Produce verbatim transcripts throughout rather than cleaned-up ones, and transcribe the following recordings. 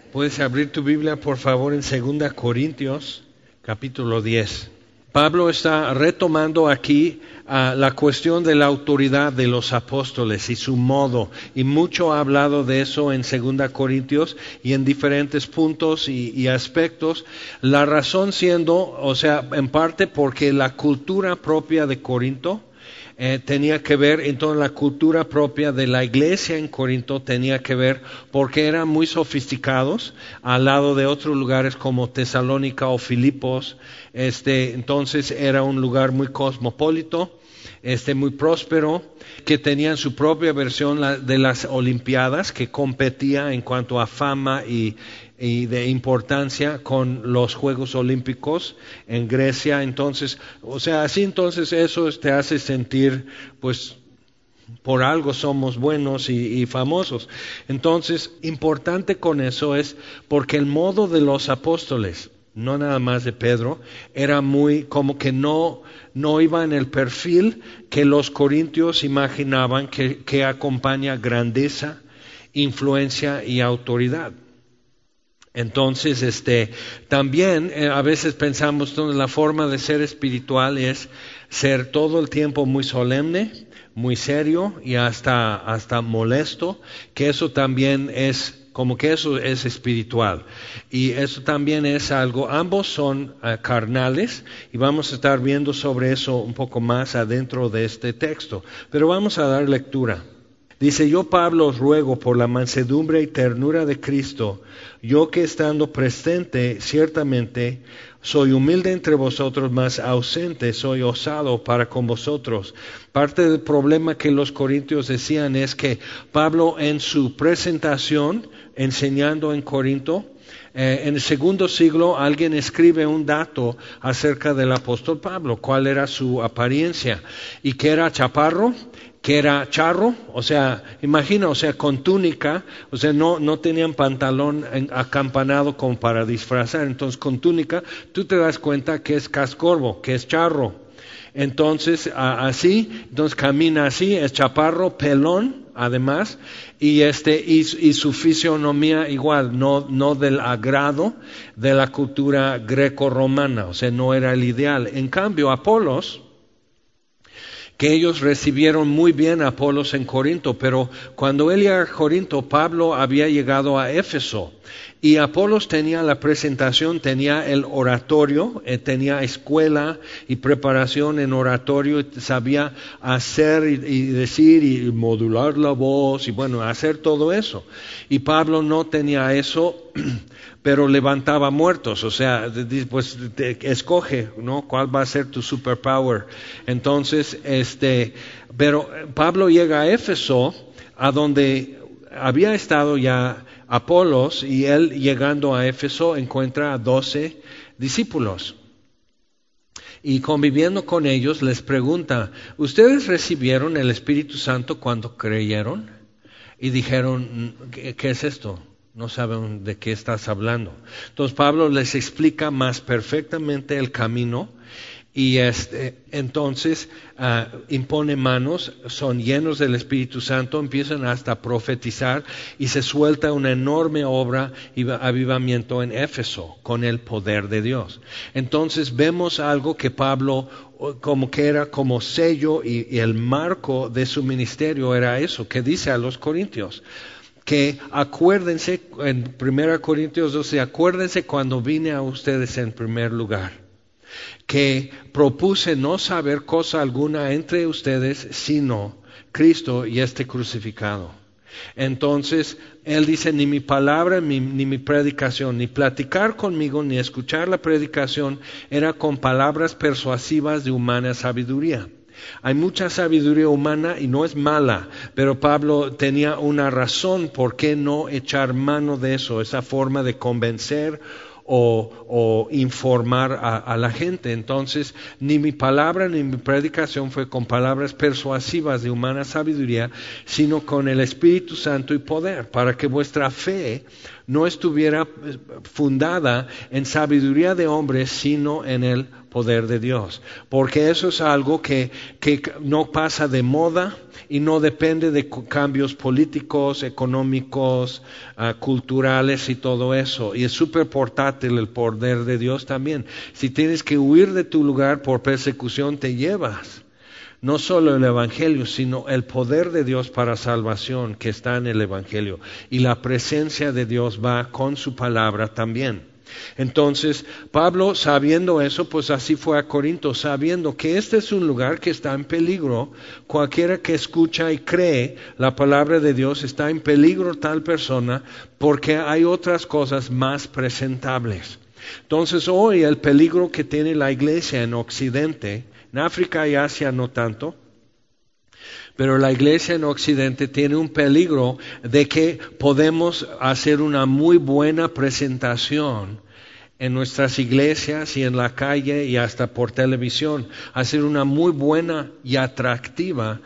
Puedes abrir tu Biblia, por favor, en Segunda Corintios, capítulo diez. Pablo está retomando aquí uh, la cuestión de la autoridad de los apóstoles y su modo, y mucho ha hablado de eso en Segunda Corintios y en diferentes puntos y, y aspectos. La razón siendo, o sea, en parte porque la cultura propia de Corinto Eh, tenía que ver, entonces la cultura propia de la iglesia en Corinto tenía que ver porque eran muy sofisticados al lado de otros lugares como Tesalónica o Filipos. Este, entonces era un lugar muy cosmopolito, este, muy próspero, que tenían su propia versión la, de las Olimpiadas, que competía en cuanto a fama y y de importancia con los Juegos Olímpicos en Grecia. Entonces, o sea, así entonces eso te hace sentir, pues, por algo somos buenos y, y famosos. Entonces, importante con eso es porque el modo de los apóstoles, no nada más de Pedro, era muy como que no, no iba en el perfil que los corintios imaginaban que, que acompaña grandeza, influencia y autoridad. Entonces, este, también eh, a veces pensamos que la forma de ser espiritual es ser todo el tiempo muy solemne, muy serio y hasta, hasta molesto, que eso también es, como que eso es espiritual. Y eso también es algo, ambos son uh, carnales, y vamos a estar viendo sobre eso un poco más adentro de este texto. Pero vamos a dar lectura. Dice, yo Pablo os ruego por la mansedumbre y ternura de Cristo, yo que estando presente ciertamente soy humilde entre vosotros, mas ausente soy osado para con vosotros. Parte del problema que los corintios decían es que Pablo en su presentación, enseñando en Corinto, eh, en el segundo siglo alguien escribe un dato acerca del apóstol Pablo, cuál era su apariencia, y que era chaparro, que era charro, o sea, imagina, o sea, con túnica, o sea, no, no tenían pantalón acampanado como para disfrazar, entonces con túnica, tú te das cuenta que es cascorbo, que es charro. Entonces, a, así, entonces camina así, es chaparro, pelón, además, y este, y, y su fisionomía igual, no, no del agrado de la cultura greco-romana, o sea, no era el ideal. En cambio, Apolos, que ellos recibieron muy bien a Apolos en Corinto, pero cuando él llegó a Corinto, Pablo había llegado a Éfeso, y Apolos tenía la presentación, tenía el oratorio, eh, tenía escuela y preparación en oratorio, sabía hacer y, y decir y modular la voz, y bueno, hacer todo eso. Y Pablo no tenía eso, pero levantaba muertos, o sea, pues te, escoge, ¿no? ¿Cuál va a ser tu superpower? Entonces, este, pero Pablo llega a Éfeso, a donde había estado ya Apolos, y él llegando a Éfeso encuentra a doce discípulos. Y conviviendo con ellos les pregunta, ¿ustedes recibieron el Espíritu Santo cuando creyeron? Y dijeron, ¿qué, qué es esto? No saben de qué estás hablando. Entonces Pablo les explica más perfectamente el camino, y este, entonces uh, impone manos, son llenos del Espíritu Santo, empiezan hasta a profetizar, y se suelta una enorme obra y avivamiento en Éfeso con el poder de Dios. Entonces vemos algo que Pablo, como que era como sello, y, y el marco de su ministerio era eso, que dice a los corintios, que acuérdense, en Primera Corintios doce, acuérdense cuando vine a ustedes en primer lugar, que propuse no saber cosa alguna entre ustedes, sino Cristo y este crucificado. Entonces, él dice, ni mi palabra, ni, ni mi predicación, ni platicar conmigo, ni escuchar la predicación, era con palabras persuasivas de humana sabiduría. Hay mucha sabiduría humana y no es mala, pero Pablo tenía una razón por qué no echar mano de eso, esa forma de convencer o, o informar a, a la gente. Entonces, ni mi palabra ni mi predicación fue con palabras persuasivas de humana sabiduría, sino con el Espíritu Santo y poder, para que vuestra fe no estuviera fundada en sabiduría de hombres, sino en el poder de Dios. Porque eso es algo que, que no pasa de moda y no depende de cambios políticos, económicos, uh, culturales y todo eso. Y es súper portátil el poder de Dios también. Si tienes que huir de tu lugar por persecución, te llevas no solo el Evangelio, sino el poder de Dios para salvación que está en el Evangelio. Y la presencia de Dios va con su palabra también. Entonces, Pablo, sabiendo eso, pues así fue a Corinto, sabiendo que este es un lugar que está en peligro. Cualquiera que escucha y cree la palabra de Dios está en peligro tal persona, porque hay otras cosas más presentables. Entonces, hoy el peligro que tiene la iglesia en Occidente, en África y Asia no tanto, pero la iglesia en Occidente tiene un peligro de que podemos hacer una muy buena presentación en nuestras iglesias y en la calle y hasta por televisión, hacer una muy buena y atractiva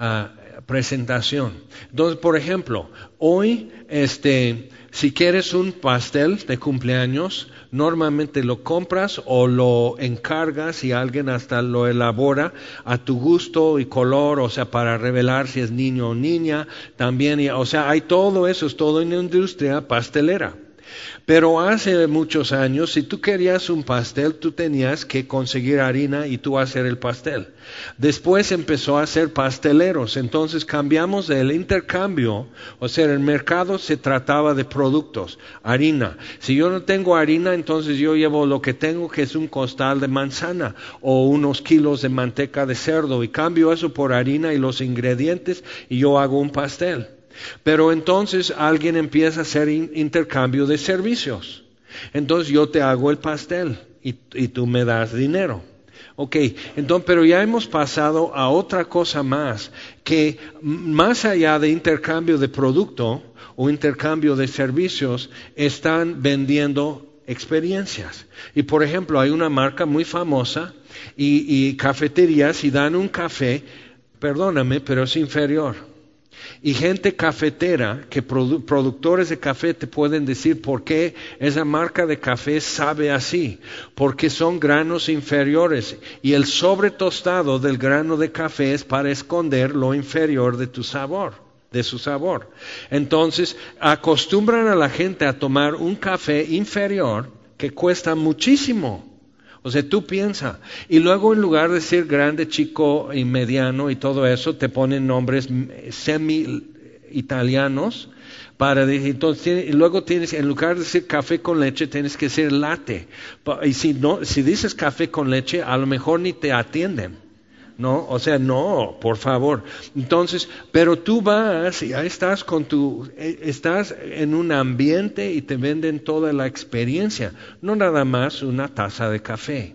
uh, presentación. Entonces, por ejemplo, hoy, este, si quieres un pastel de cumpleaños, normalmente lo compras o lo encargas y alguien hasta lo elabora a tu gusto y color, o sea, para revelar si es niño o niña, también, y, o sea, hay todo eso, es todo en la industria pastelera. Pero hace muchos años, si tú querías un pastel, tú tenías que conseguir harina y tú hacer el pastel. Después empezó a hacer pasteleros, entonces cambiamos del intercambio, o sea, el mercado se trataba de productos, harina. Si yo no tengo harina, entonces yo llevo lo que tengo, que es un costal de manzana o unos kilos de manteca de cerdo, y cambio eso por harina y los ingredientes y yo hago un pastel. Pero entonces alguien empieza a hacer in- intercambio de servicios. Entonces yo te hago el pastel y, y tú me das dinero. Ok, entonces, pero ya hemos pasado a otra cosa más, que más allá de intercambio de producto o intercambio de servicios, están vendiendo experiencias. Y por ejemplo, hay una marca muy famosa y, y cafeterías y dan un café, perdóname, pero es inferior. Y gente cafetera, que produ- productores de café te pueden decir por qué esa marca de café sabe así, porque son granos inferiores y el sobretostado del grano de café es para esconder lo inferior de tu sabor, de su sabor. Entonces acostumbran a la gente a tomar un café inferior que cuesta muchísimo. O sea, tú piensas, y luego en lugar de decir grande, chico y mediano y todo eso, te ponen nombres semi-italianos para decir, entonces, y luego tienes, en lugar de decir café con leche, tienes que decir latte. Y si no, si dices café con leche, a lo mejor ni te atienden. No, o sea, no, por favor. Entonces, pero tú vas y ahí estás con tu, estás en un ambiente y te venden toda la experiencia, no nada más una taza de café.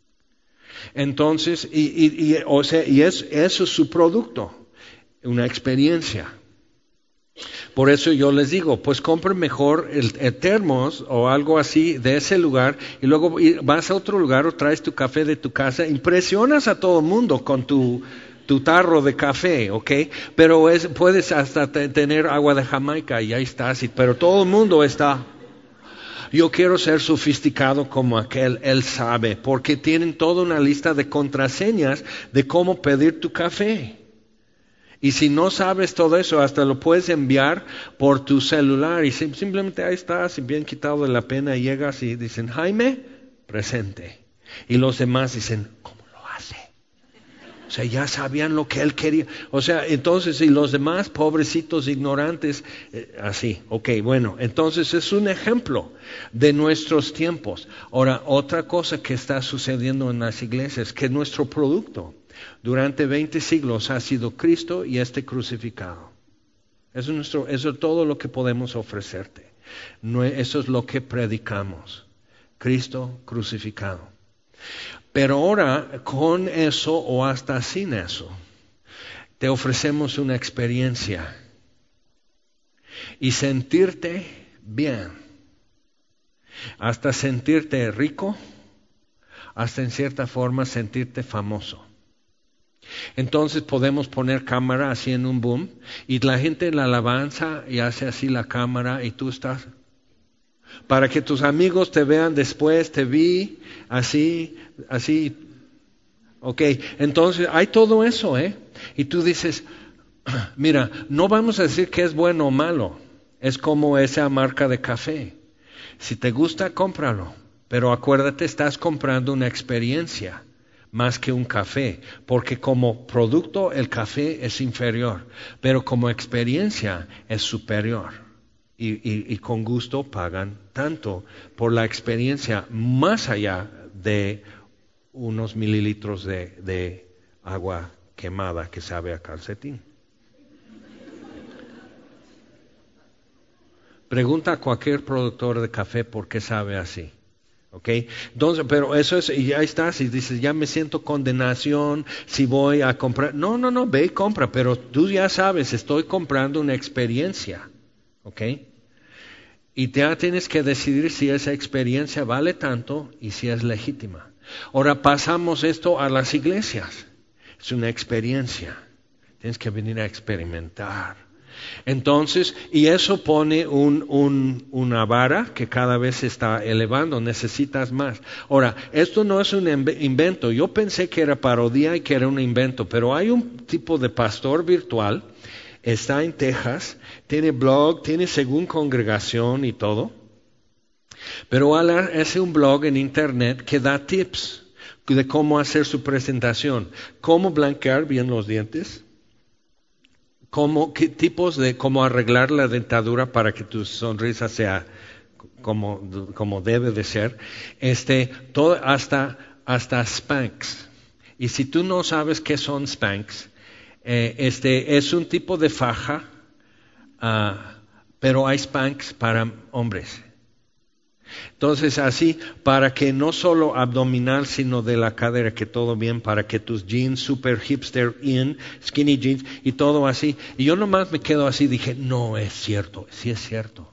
Entonces, y, y, y o sea, y es, eso es su producto, una experiencia. Por eso yo les digo, pues compren mejor el, el termos o algo así de ese lugar y luego vas a otro lugar o traes tu café de tu casa, impresionas a todo el mundo con tu, tu tarro de café, ¿ok? Pero es, puedes hasta te, tener agua de Jamaica y ahí estás, y, pero todo el mundo está... Yo quiero ser sofisticado como aquel, él sabe, porque tienen toda una lista de contraseñas de cómo pedir tu café. Y si no sabes todo eso, hasta lo puedes enviar por tu celular y simplemente ahí estás, y bien quitado de la pena, llegas y dicen, Jaime, presente. Y los demás dicen, ¿cómo lo hace? O sea, ya sabían lo que él quería. O sea, entonces, y los demás, pobrecitos, ignorantes, eh, así. Ok, bueno, entonces es un ejemplo de nuestros tiempos. Ahora, otra cosa que está sucediendo en las iglesias, que nuestro producto durante veinte siglos ha sido Cristo y este crucificado. Eso es, nuestro, eso es todo lo que podemos ofrecerte. No, eso es lo que predicamos. Cristo crucificado. Pero ahora, con eso o hasta sin eso, te ofrecemos una experiencia. Y sentirte bien. Hasta sentirte rico. Hasta en cierta forma sentirte famoso. Entonces podemos poner cámara así en un boom y la gente en la alabanza y hace así la cámara y tú estás para que tus amigos te vean después, te vi, así, así. Ok, entonces hay todo eso, ¿eh? Y tú dices, mira, no vamos a decir que es bueno o malo, es como esa marca de café. Si te gusta, cómpralo, pero acuérdate, estás comprando una experiencia más que un café, porque como producto el café es inferior, pero como experiencia es superior. Y, y, y con gusto pagan tanto por la experiencia más allá de unos mililitros de, de agua quemada que sabe a calcetín. Pregunta a cualquier productor de café por qué sabe así. ¿Okay? Entonces, pero eso es, y ya estás, y dices, ya me siento condenación si voy a comprar. No, no, no, ve y compra, pero tú ya sabes, estoy comprando una experiencia. ¿Ok? Y ya tienes que decidir si esa experiencia vale tanto y si es legítima. Ahora pasamos esto a las iglesias. Es una experiencia. Tienes que venir a experimentar. Entonces, y eso pone un, un, una vara que cada vez se está elevando, necesitas más. Ahora, esto no es un invento, yo pensé que era parodia y que era un invento, pero hay un tipo de pastor virtual, está en Texas, tiene blog, tiene según congregación y todo, pero hace un blog en internet que da tips de cómo hacer su presentación, cómo blanquear bien los dientes, Cómo, qué tipos de cómo arreglar la dentadura para que tu sonrisa sea como, como debe de ser, este, todo, hasta, hasta Spanx. Y si tú no sabes qué son Spanx, eh, este, es un tipo de faja, uh, pero hay Spanx para hombres. Entonces así, para que no solo abdominal, sino de la cadera, que todo bien, para que tus jeans super hipster in, skinny jeans y todo así. Y yo nomás me quedo así, dije, no es cierto, sí es cierto.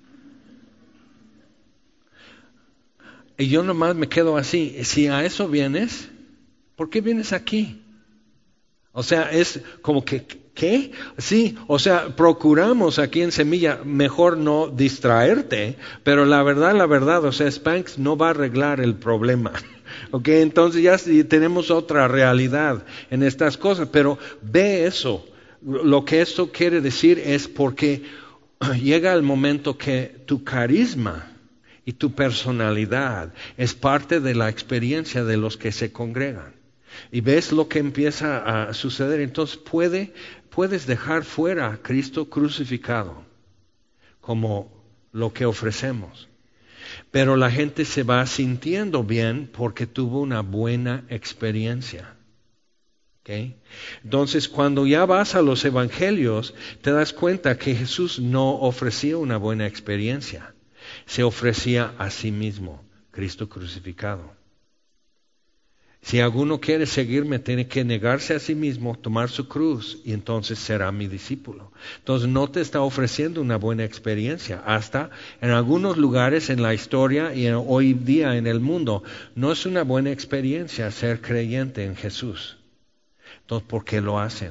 Y yo nomás me quedo así, si a eso vienes, ¿por qué vienes aquí? O sea, es como que, ¿qué? Sí, o sea, procuramos aquí en Semilla mejor no distraerte, pero la verdad, la verdad, o sea, Spanx no va a arreglar el problema. Ok, entonces ya sí tenemos otra realidad en estas cosas, pero ve eso. Lo que esto quiere decir es porque llega el momento que tu carisma y tu personalidad es parte de la experiencia de los que se congregan. Y ves lo que empieza a suceder, entonces puede, puedes dejar fuera a Cristo crucificado como lo que ofrecemos. Pero la gente se va sintiendo bien porque tuvo una buena experiencia. ¿Okay? Entonces, cuando ya vas a los evangelios, te das cuenta que Jesús no ofrecía una buena experiencia. Se ofrecía a sí mismo, Cristo crucificado. Si alguno quiere seguirme, tiene que negarse a sí mismo, tomar su cruz, y entonces será mi discípulo. Entonces no te está ofreciendo una buena experiencia. Hasta en algunos lugares en la historia y en, hoy día en el mundo, no es una buena experiencia ser creyente en Jesús. Entonces, ¿por qué lo hacen?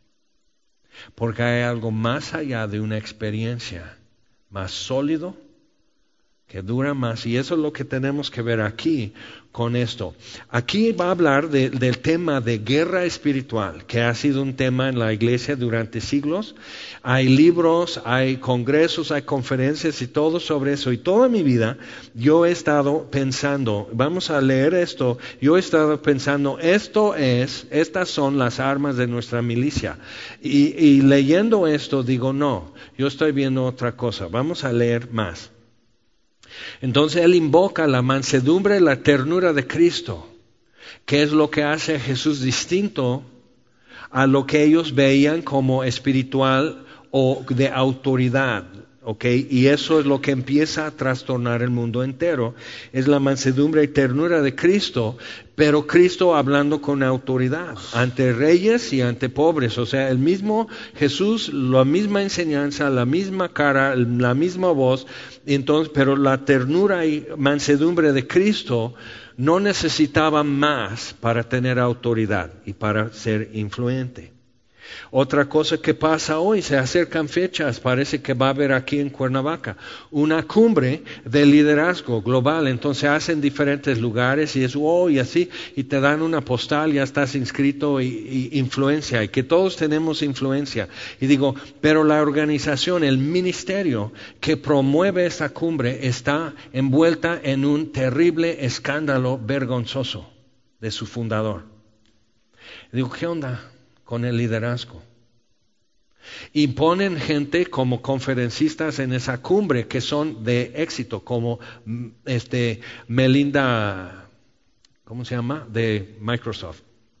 Porque hay algo más allá de una experiencia, más sólido, que dura más, y eso es lo que tenemos que ver aquí con esto. Aquí va a hablar de, del tema de guerra espiritual, que ha sido un tema en la iglesia durante siglos. Hay libros, hay congresos, hay conferencias y todo sobre eso. Y toda mi vida yo he estado pensando, vamos a leer esto, yo he estado pensando, esto es, estas son las armas de nuestra milicia. Y, y leyendo esto digo, no, yo estoy viendo otra cosa. Vamos a leer más. Entonces él invoca la mansedumbre y la ternura de Cristo, que es lo que hace a Jesús distinto a lo que ellos veían como espiritual o de autoridad. ¿Okay? Y eso es lo que empieza a trastornar el mundo entero, es la mansedumbre y ternura de Cristo, pero Cristo hablando con autoridad, ante reyes y ante pobres, o sea, el mismo Jesús, la misma enseñanza, la misma cara, la misma voz, entonces, pero la ternura y mansedumbre de Cristo no necesitaba más para tener autoridad y para ser influente. Otra cosa que pasa hoy, se acercan fechas, parece que va a haber aquí en Cuernavaca una cumbre de liderazgo global, entonces hacen diferentes lugares y es oh, y así, y te dan una postal, ya estás inscrito y, y influencia, y que todos tenemos influencia. Y digo, pero la organización, el ministerio que promueve esta cumbre está envuelta en un terrible escándalo vergonzoso de su fundador. Y digo, ¿qué onda con el liderazgo? Y ponen gente como conferencistas en esa cumbre que son de éxito, como este Melinda, ¿cómo se llama? De Microsoft,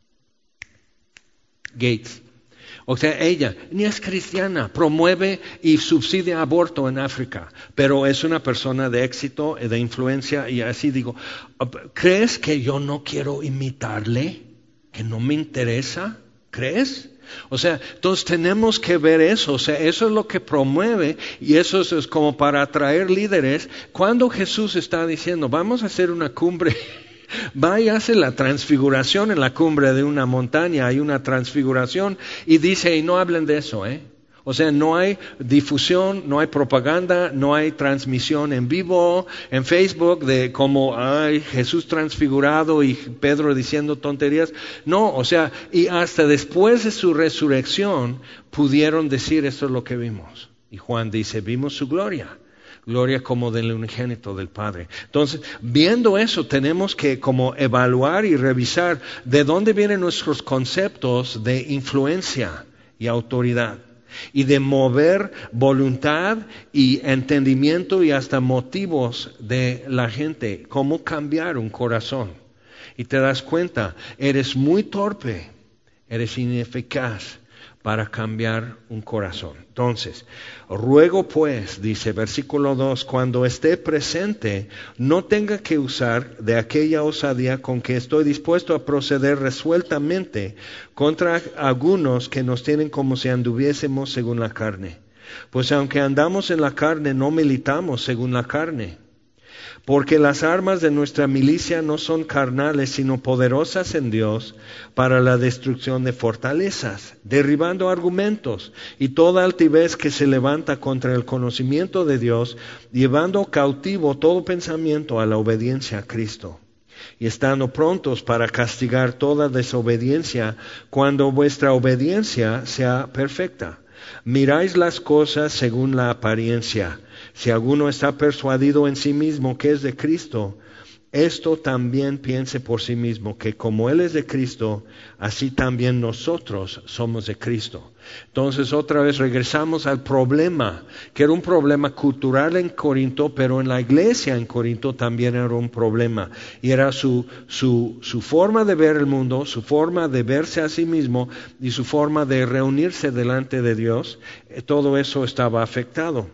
Gates. O sea, ella ni es cristiana, promueve y subsidia aborto en África, pero es una persona de éxito, de influencia, y así digo, ¿crees que yo no quiero imitarle? ¿Que no me interesa? ¿Crees? O sea, entonces tenemos que ver eso, o sea, eso es lo que promueve y eso es, es como para atraer líderes. Cuando Jesús está diciendo, vamos a hacer una cumbre, va y hace la transfiguración en la cumbre de una montaña, hay una transfiguración y dice, y no hablen de eso, ¿eh? O sea, no hay difusión, no hay propaganda, no hay transmisión en vivo, en Facebook, de como, ay, Jesús transfigurado y Pedro diciendo tonterías. No, o sea, y hasta después de su resurrección pudieron decir, esto es lo que vimos. Y Juan dice, vimos su gloria. Gloria como del unigénito del Padre. Entonces, viendo eso, tenemos que como evaluar y revisar de dónde vienen nuestros conceptos de influencia y autoridad. Y de mover voluntad y entendimiento y hasta motivos de la gente. Cómo cambiar un corazón. Y te das cuenta, eres muy torpe, eres ineficaz para cambiar un corazón. Entonces, ruego pues, dice versículo dos, cuando esté presente, no tenga que usar de aquella osadía con que estoy dispuesto a proceder resueltamente contra algunos que nos tienen como si anduviésemos según la carne. Pues aunque andamos en la carne, no militamos según la carne. Porque las armas de nuestra milicia no son carnales, sino poderosas en Dios para la destrucción de fortalezas, derribando argumentos y toda altivez que se levanta contra el conocimiento de Dios, llevando cautivo todo pensamiento a la obediencia a Cristo. Y estando prontos para castigar toda desobediencia cuando vuestra obediencia sea perfecta. Miráis las cosas según la apariencia. Si alguno está persuadido en sí mismo que es de Cristo, esto también piense por sí mismo, que como Él es de Cristo, así también nosotros somos de Cristo. Entonces otra vez regresamos al problema, que era un problema cultural en Corinto, pero en la iglesia en Corinto también era un problema. Y era su, su, su forma de ver el mundo, su forma de verse a sí mismo y su forma de reunirse delante de Dios. Todo eso estaba afectado.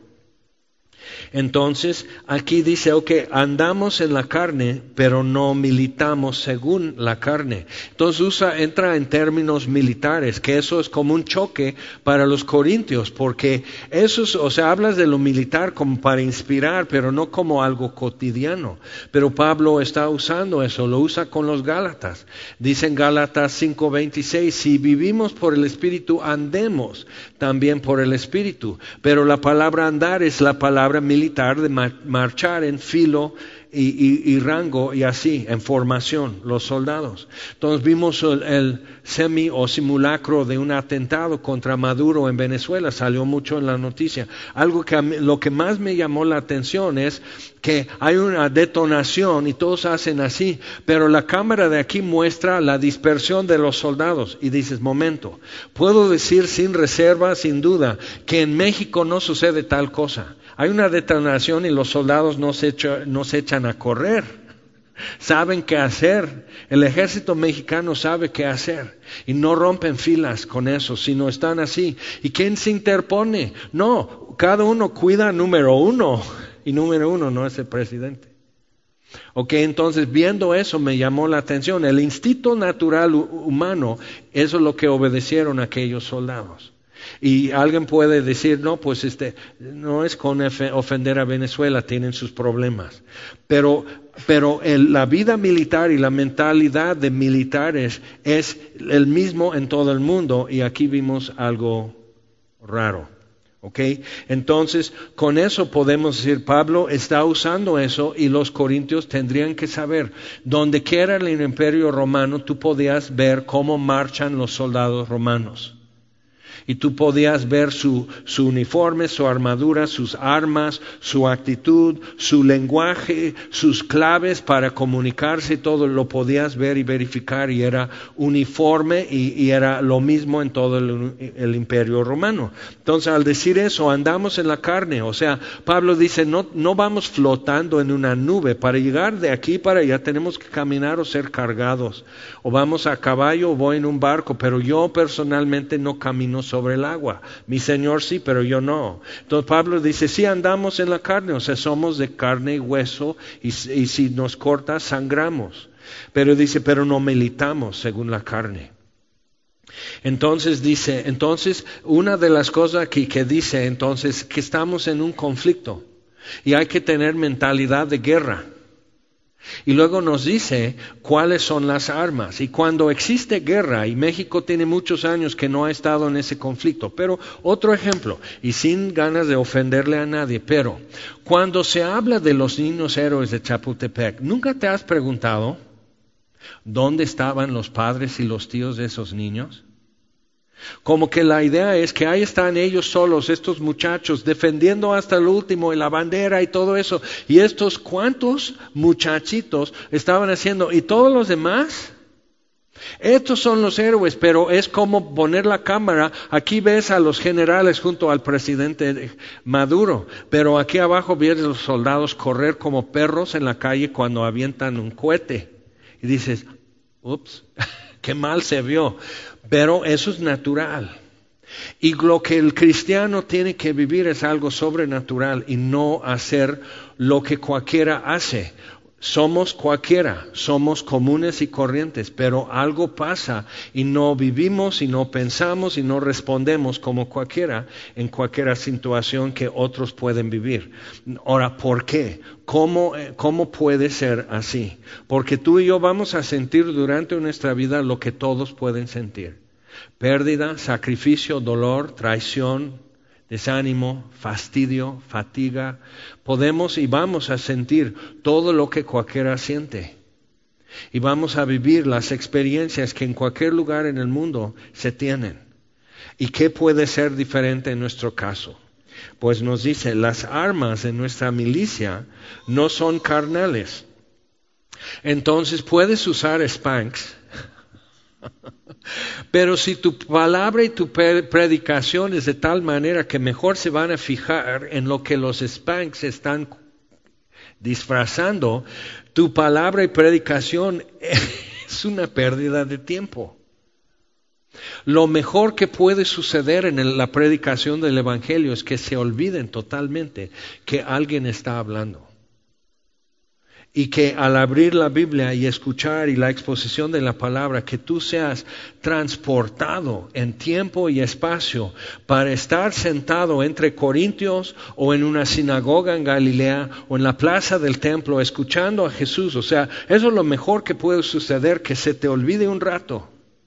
Entonces, aquí dice, ok, andamos en la carne, pero no militamos según la carne. Entonces usa, entra en términos militares, que eso es como un choque para los corintios, porque eso es, o sea, hablas de lo militar como para inspirar, pero no como algo cotidiano. Pero Pablo está usando eso, lo usa con los Gálatas. Dice en Gálatas cinco veintiséis, si vivimos por el Espíritu, andemos también por el Espíritu. Pero la palabra andar es la palabra militar de marchar en filo y, y, y rango y así, en formación, los soldados. Entonces vimos el, el semi o simulacro de un atentado contra Maduro en Venezuela, salió mucho en la noticia. Algo que a mí, lo que más me llamó la atención es que hay una detonación y todos hacen así, pero la cámara de aquí muestra la dispersión de los soldados y dices, momento, puedo decir sin reserva, sin duda, que en México no sucede tal cosa. Hay una detonación y los soldados no se, echa, no se echan a correr. Saben qué hacer. El ejército mexicano sabe qué hacer. Y no rompen filas con eso, sino están así. ¿Y quién se interpone? No, cada uno cuida a número uno. Y número uno no es el presidente. Ok, entonces viendo eso me llamó la atención. El instinto natural humano, eso es lo que obedecieron aquellos soldados. Y alguien puede decir, no, pues este, no es con ofender a Venezuela, tienen sus problemas. Pero, pero el, la vida militar y la mentalidad de militares es el mismo en todo el mundo, y aquí vimos algo raro. ¿Ok? Entonces, con eso podemos decir, Pablo está usando eso, y los corintios tendrían que saber, donde quiera en el imperio romano, tú podías ver cómo marchan los soldados romanos. Y tú podías ver su, su uniforme, su armadura, sus armas, su actitud, su lenguaje, sus claves para comunicarse, todo lo podías ver y verificar, y era uniforme y, y era lo mismo en todo el, el imperio romano. Entonces, al decir eso, andamos en la carne. O sea, Pablo dice, no, no vamos flotando en una nube. Para llegar de aquí para allá tenemos que caminar o ser cargados. O vamos a caballo o voy en un barco, pero yo personalmente no camino sobre el agua. Mi Señor sí, pero yo no. Entonces Pablo dice, sí andamos en la carne, o sea, somos de carne y hueso, y, y si nos corta, sangramos. Pero dice, pero no militamos según la carne. Entonces dice, entonces, una de las cosas aquí que dice, entonces, que estamos en un conflicto, y hay que tener mentalidad de guerra. Y luego nos dice cuáles son las armas. Y cuando existe guerra, y México tiene muchos años que no ha estado en ese conflicto, pero otro ejemplo, y sin ganas de ofenderle a nadie, pero cuando se habla de los niños héroes de Chapultepec, ¿nunca te has preguntado dónde estaban los padres y los tíos de esos niños? Como que la idea es que ahí están ellos solos, estos muchachos, defendiendo hasta el último, y la bandera y todo eso. Y estos cuantos muchachitos estaban haciendo, ¿y todos los demás? Estos son los héroes, pero es como poner la cámara. Aquí ves a los generales junto al presidente Maduro, pero aquí abajo ves a los soldados correr como perros en la calle cuando avientan un cohete. Y dices, ups, qué mal se vio. Pero eso es natural. Y lo que el cristiano tiene que vivir es algo sobrenatural, y no hacer lo que cualquiera hace. Somos cualquiera, somos comunes y corrientes, pero algo pasa y no vivimos y no pensamos y no respondemos como cualquiera en cualquier situación que otros pueden vivir. Ahora, ¿por qué? ¿Cómo, cómo puede ser así? Porque tú y yo vamos a sentir durante nuestra vida lo que todos pueden sentir: pérdida, sacrificio, dolor, traición, desánimo, fastidio, fatiga. Podemos y vamos a sentir todo lo que cualquiera siente. Y vamos a vivir las experiencias que en cualquier lugar en el mundo se tienen. ¿Y qué puede ser diferente en nuestro caso? Pues nos dice, las armas de nuestra milicia no son carnales. Entonces puedes usar Spanx. Pero si tu palabra y tu predicación es de tal manera que mejor se van a fijar en lo que los Spanx están disfrazando, tu palabra y predicación es una pérdida de tiempo. Lo mejor que puede suceder en la predicación del Evangelio es que se olviden totalmente que alguien está hablando. Y que al abrir la Biblia y escuchar y la exposición de la palabra, que tú seas transportado en tiempo y espacio para estar sentado entre corintios o en una sinagoga en Galilea o en la plaza del templo escuchando a Jesús. O sea, eso es lo mejor que puede suceder, que se te olvide un rato.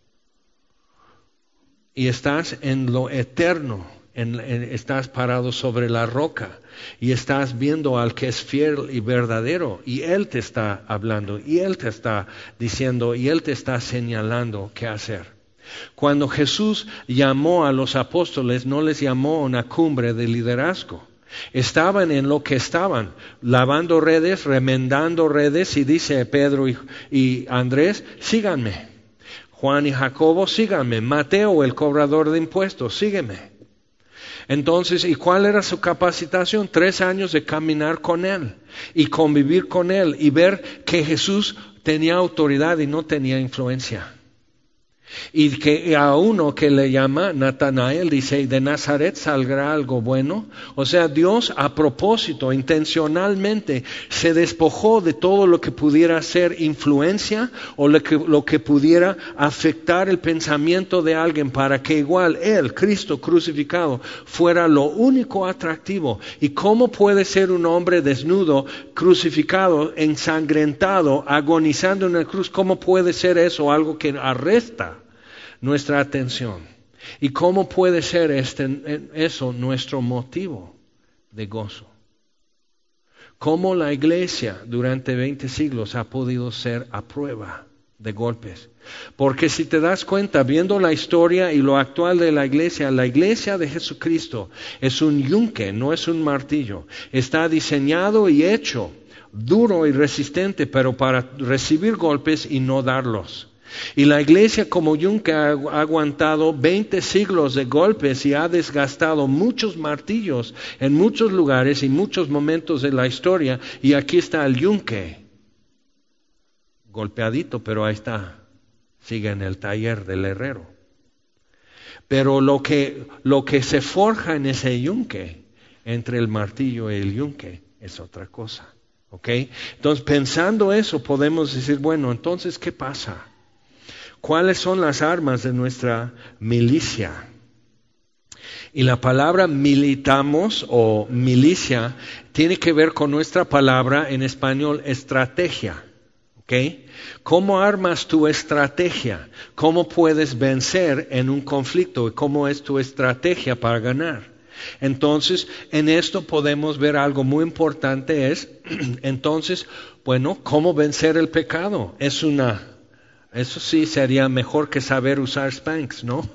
Y estás en lo eterno. En, en, estás parado sobre la roca y estás viendo al que es fiel y verdadero, y Él te está hablando, y Él te está diciendo, y Él te está señalando qué hacer. Cuando Jesús llamó a los apóstoles, no les llamó a una cumbre de liderazgo. Estaban en lo que estaban, lavando redes, remendando redes, y dice Pedro y, y Andrés, síganme. Juan y Jacobo, síganme. Mateo, el cobrador de impuestos, sígueme. Entonces, ¿y cuál era su capacitación? Tres años de caminar con Él y convivir con Él y ver que Jesús tenía autoridad y no tenía influencia. Y que a uno que le llama Natanael dice, ¿de Nazaret saldrá algo bueno? O sea, Dios a propósito, intencionalmente, se despojó de todo lo que pudiera ser influencia o lo que, lo que pudiera afectar el pensamiento de alguien para que igual Él, Cristo crucificado, fuera lo único atractivo. ¿Y cómo puede ser un hombre desnudo, crucificado, ensangrentado, agonizando en la cruz? ¿Cómo puede ser eso algo que arresta nuestra atención? ¿Y cómo puede ser este, eso nuestro motivo de gozo? ¿Cómo la iglesia durante veinte siglos ha podido ser a prueba de golpes? Porque si te das cuenta, viendo la historia y lo actual de la iglesia, la iglesia de Jesucristo es un yunque, no es un martillo. Está diseñado y hecho duro y resistente, pero para recibir golpes y no darlos. Y la iglesia como yunque ha aguantado veinte siglos de golpes y ha desgastado muchos martillos en muchos lugares y muchos momentos de la historia. Y aquí está el yunque, golpeadito, pero ahí está, sigue en el taller del herrero. Pero lo que, lo que se forja en ese yunque, entre el martillo y el yunque, es otra cosa. ¿Ok? Entonces, pensando eso, podemos decir, bueno, entonces, ¿qué pasa? ¿Cuáles son las armas de nuestra milicia? Y la palabra militamos o milicia tiene que ver con nuestra palabra en español estrategia. ¿Ok? ¿Cómo armas tu estrategia? ¿Cómo puedes vencer en un conflicto? ¿Cómo es tu estrategia para ganar? Entonces, en esto podemos ver algo muy importante es, entonces, bueno, ¿cómo vencer el pecado? Es una, eso sí sería mejor que saber usar Spanx, ¿no?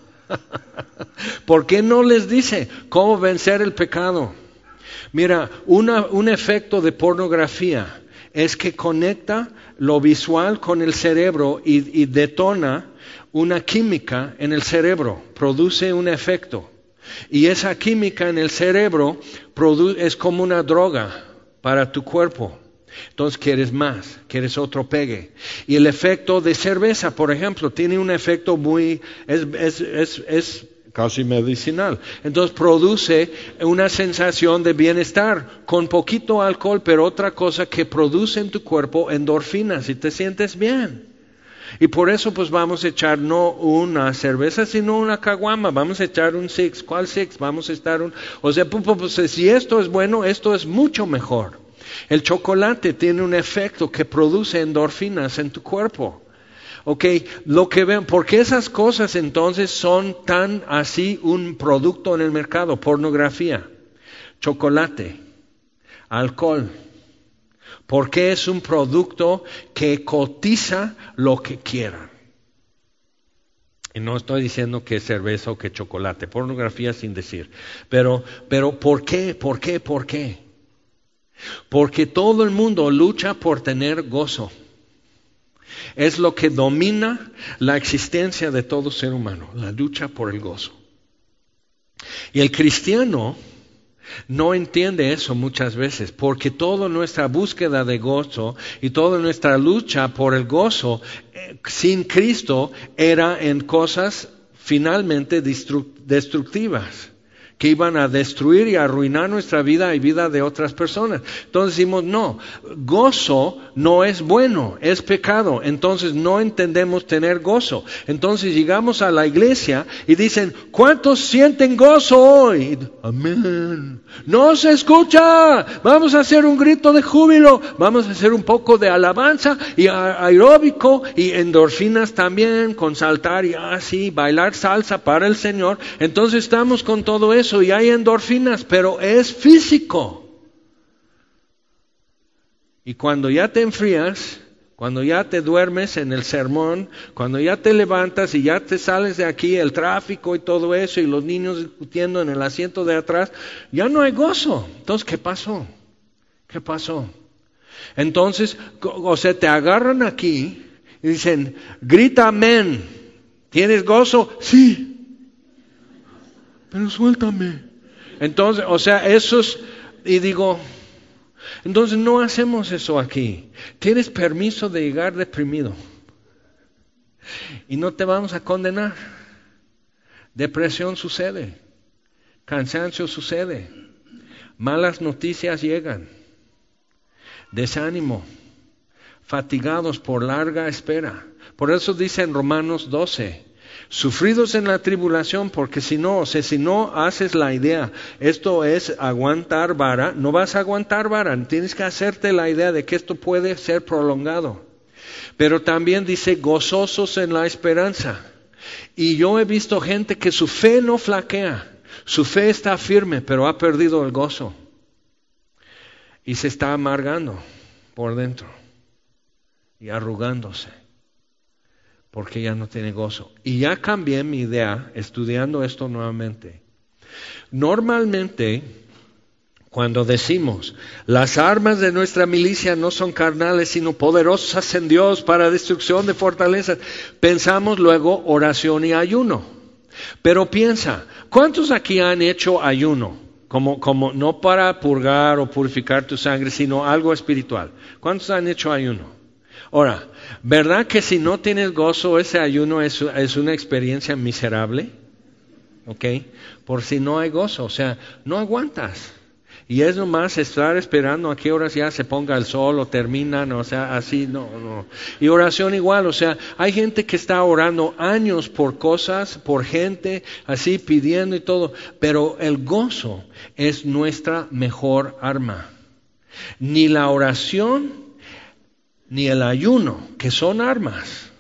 ¿Por qué no les dice cómo vencer el pecado? Mira, una, un efecto de pornografía es que conecta lo visual con el cerebro y, y detona una química en el cerebro, produce un efecto. Y esa química en el cerebro produ- es como una droga para tu cuerpo. Entonces quieres más, quieres otro pegue. Y el efecto de cerveza, por ejemplo, tiene un efecto muy, es, es, es, es casi medicinal. Entonces produce una sensación de bienestar con poquito alcohol, pero otra cosa que produce en tu cuerpo endorfinas y te sientes bien. Y por eso pues vamos a echar no una cerveza, sino una caguama, vamos a echar un six. ¿Cuál six? Vamos a estar un... O sea, pues, pues, si esto es bueno, esto es mucho mejor. El chocolate tiene un efecto que produce endorfinas en tu cuerpo. Ok, lo que ven, ¿por qué esas cosas entonces son tan así un producto en el mercado? Pornografía, chocolate, alcohol. Porque es un producto que cotiza lo que quieran. Y no estoy diciendo que es cerveza o que chocolate, pornografía sin decir. Pero, pero ¿por qué? ¿Por qué? ¿Por qué? Porque todo el mundo lucha por tener gozo. Es lo que domina la existencia de todo ser humano, la lucha por el gozo. Y el cristiano no entiende eso muchas veces, porque toda nuestra búsqueda de gozo y toda nuestra lucha por el gozo eh, sin Cristo era en cosas finalmente destru- destructivas, que iban a destruir y arruinar nuestra vida y vida de otras personas. Entonces decimos, no, gozo no es bueno, es pecado. Entonces no entendemos tener gozo. Entonces llegamos a la iglesia y dicen, ¿cuántos sienten gozo hoy? Amén. No se escucha. Vamos a hacer un grito de júbilo. Vamos a hacer un poco de alabanza y aeróbico y endorfinas también, con saltar y así, bailar salsa para el Señor. Entonces estamos con todo eso. Y hay endorfinas, pero es físico. Y cuando ya te enfrías, cuando ya te duermes en el sermón, cuando ya te levantas y ya te sales de aquí, el tráfico y todo eso, y los niños discutiendo en el asiento de atrás, ya no hay gozo. Entonces, ¿qué pasó? ¿Qué pasó? Entonces, o sea, te agarran aquí y dicen, grita amén. ¿Tienes gozo? Sí. Pero suéltame. Entonces, o sea, eso es, y digo, entonces no hacemos eso aquí. Tienes permiso de llegar deprimido. Y no te vamos a condenar. Depresión sucede, cansancio sucede, malas noticias llegan, desánimo, fatigados por larga espera. Por eso dice en Romanos doce, sufridos en la tribulación, porque si no, o sea, si no haces la idea, esto es aguantar vara, no vas a aguantar vara, tienes que hacerte la idea de que esto puede ser prolongado. Pero también dice gozosos en la esperanza. Y yo he visto gente que su fe no flaquea, su fe está firme, pero ha perdido el gozo. Y se está amargando por dentro y arrugándose, porque ya no tiene gozo. Y ya cambié mi idea estudiando esto nuevamente. Normalmente, cuando decimos, las armas de nuestra milicia no son carnales, sino poderosas en Dios para destrucción de fortalezas, pensamos luego oración y ayuno. Pero piensa, ¿cuántos aquí han hecho ayuno? Como, como no para purgar o purificar tu sangre, sino algo espiritual. ¿Cuántos han hecho ayuno? Ahora, ¿verdad que si no tienes gozo, ese ayuno es, es una experiencia miserable? ¿Ok? Por si no hay gozo, o sea, no aguantas. Y es nomás estar esperando a qué horas ya se ponga el sol o terminan, o sea, así, no, no. Y oración igual, o sea, hay gente que está orando años por cosas, por gente, así pidiendo y todo, pero el gozo es nuestra mejor arma. Ni la oración, ni el ayuno, que son armas,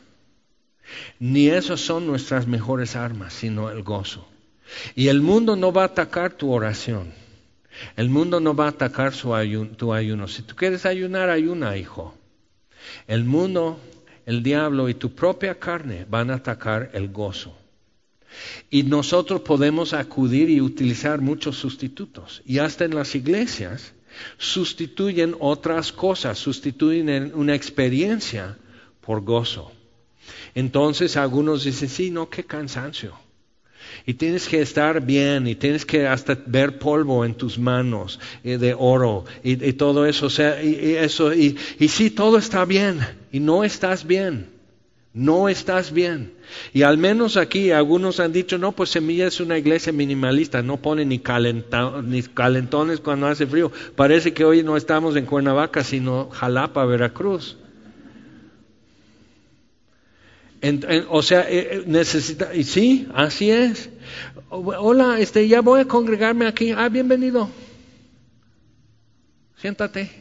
ni esos son nuestras mejores armas, sino el gozo. Y el mundo no va a atacar tu oración. El mundo no va a atacar su ayuno, tu ayuno. Si tú quieres ayunar, ayuna, hijo. El mundo, el diablo y tu propia carne van a atacar el gozo. Y nosotros podemos acudir y utilizar muchos sustitutos. Y hasta en las iglesias sustituyen otras cosas, sustituyen una experiencia por gozo. Entonces algunos dicen, sí, no, qué cansancio. Y tienes que estar bien, y tienes que hasta ver polvo en tus manos eh, de oro y, y todo eso, o sea, y, y eso, y, y sí, todo está bien, y no estás bien, no estás bien. Y al menos aquí algunos han dicho, no, pues Semilla es una iglesia minimalista, no pone ni, calenta, ni calentones cuando hace frío. Parece que hoy no estamos en Cuernavaca, sino Jalapa, Veracruz. En, en, o sea, eh, necesita, y sí, así es. Hola, este, ya voy a congregarme aquí. Ah, bienvenido. Siéntate.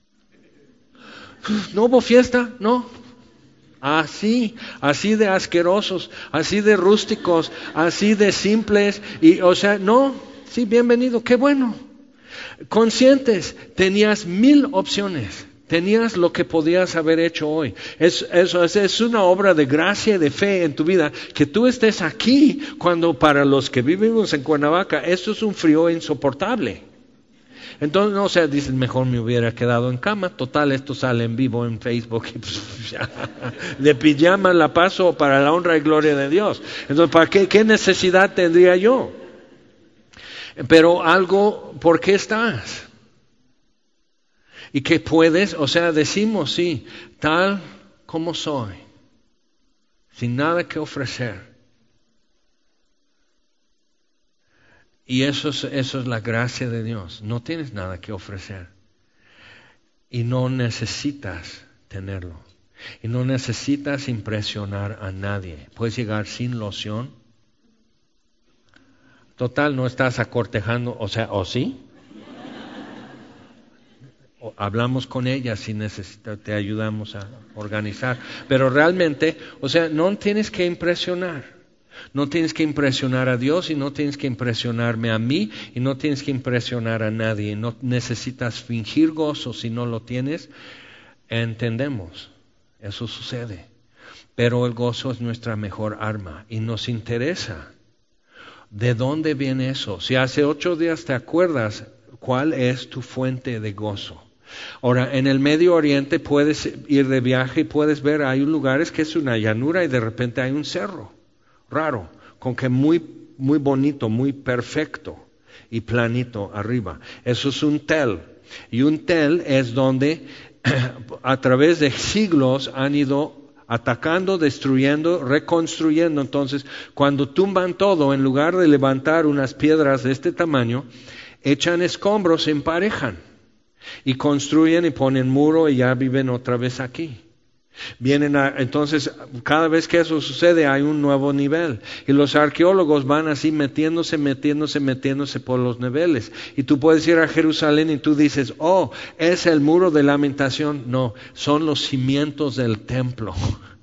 ¿No hubo fiesta? No. Así, así de asquerosos, así de rústicos, así de simples. Y, o sea, no, sí, bienvenido, qué bueno. Conscientes, tenías mil opciones. Tenías lo que podías haber hecho hoy. Es, eso es, es una obra de gracia y de fe en tu vida. Que tú estés aquí cuando para los que vivimos en Cuernavaca, esto es un frío insoportable. Entonces, no, o sea, dicen, mejor me hubiera quedado en cama. Total, esto sale en vivo en Facebook. Y pues, ya, de pijama la paso para la honra y gloria de Dios. Entonces, ¿para qué, qué necesidad tendría yo? Pero algo, ¿por qué estás? Y que puedes, o sea, decimos, sí, tal como soy, sin nada que ofrecer. Y eso es, eso es la gracia de Dios. No tienes nada que ofrecer. Y no necesitas tenerlo. Y no necesitas impresionar a nadie. Puedes llegar sin loción. Total, no estás acortejando, o sea, ¿o sí? Hablamos con ella si necesitas, te ayudamos a organizar. Pero realmente, o sea, no tienes que impresionar. No tienes que impresionar a Dios y no tienes que impresionarme a mí y no tienes que impresionar a nadie. No necesitas fingir gozo si no lo tienes. Entendemos, eso sucede. Pero el gozo es nuestra mejor arma y nos interesa. ¿De dónde viene eso? Si hace ocho días te acuerdas, ¿cuál es tu fuente de gozo? Ahora, en el Medio Oriente puedes ir de viaje y puedes ver, hay lugares que es una llanura y de repente hay un cerro raro, con que muy, muy bonito, muy perfecto y planito arriba. Eso es un tel. Y un tel es donde a través de siglos han ido atacando, destruyendo, reconstruyendo. Entonces, cuando tumban todo, en lugar de levantar unas piedras de este tamaño, echan escombros, se emparejan y construyen y ponen muro y ya viven otra vez aquí. Vienen a, entonces, cada vez que eso sucede hay un nuevo nivel. Y los arqueólogos van así metiéndose, metiéndose, metiéndose por los niveles. Y tú puedes ir a Jerusalén y tú dices, oh, es el muro de lamentación. No, son los cimientos del templo.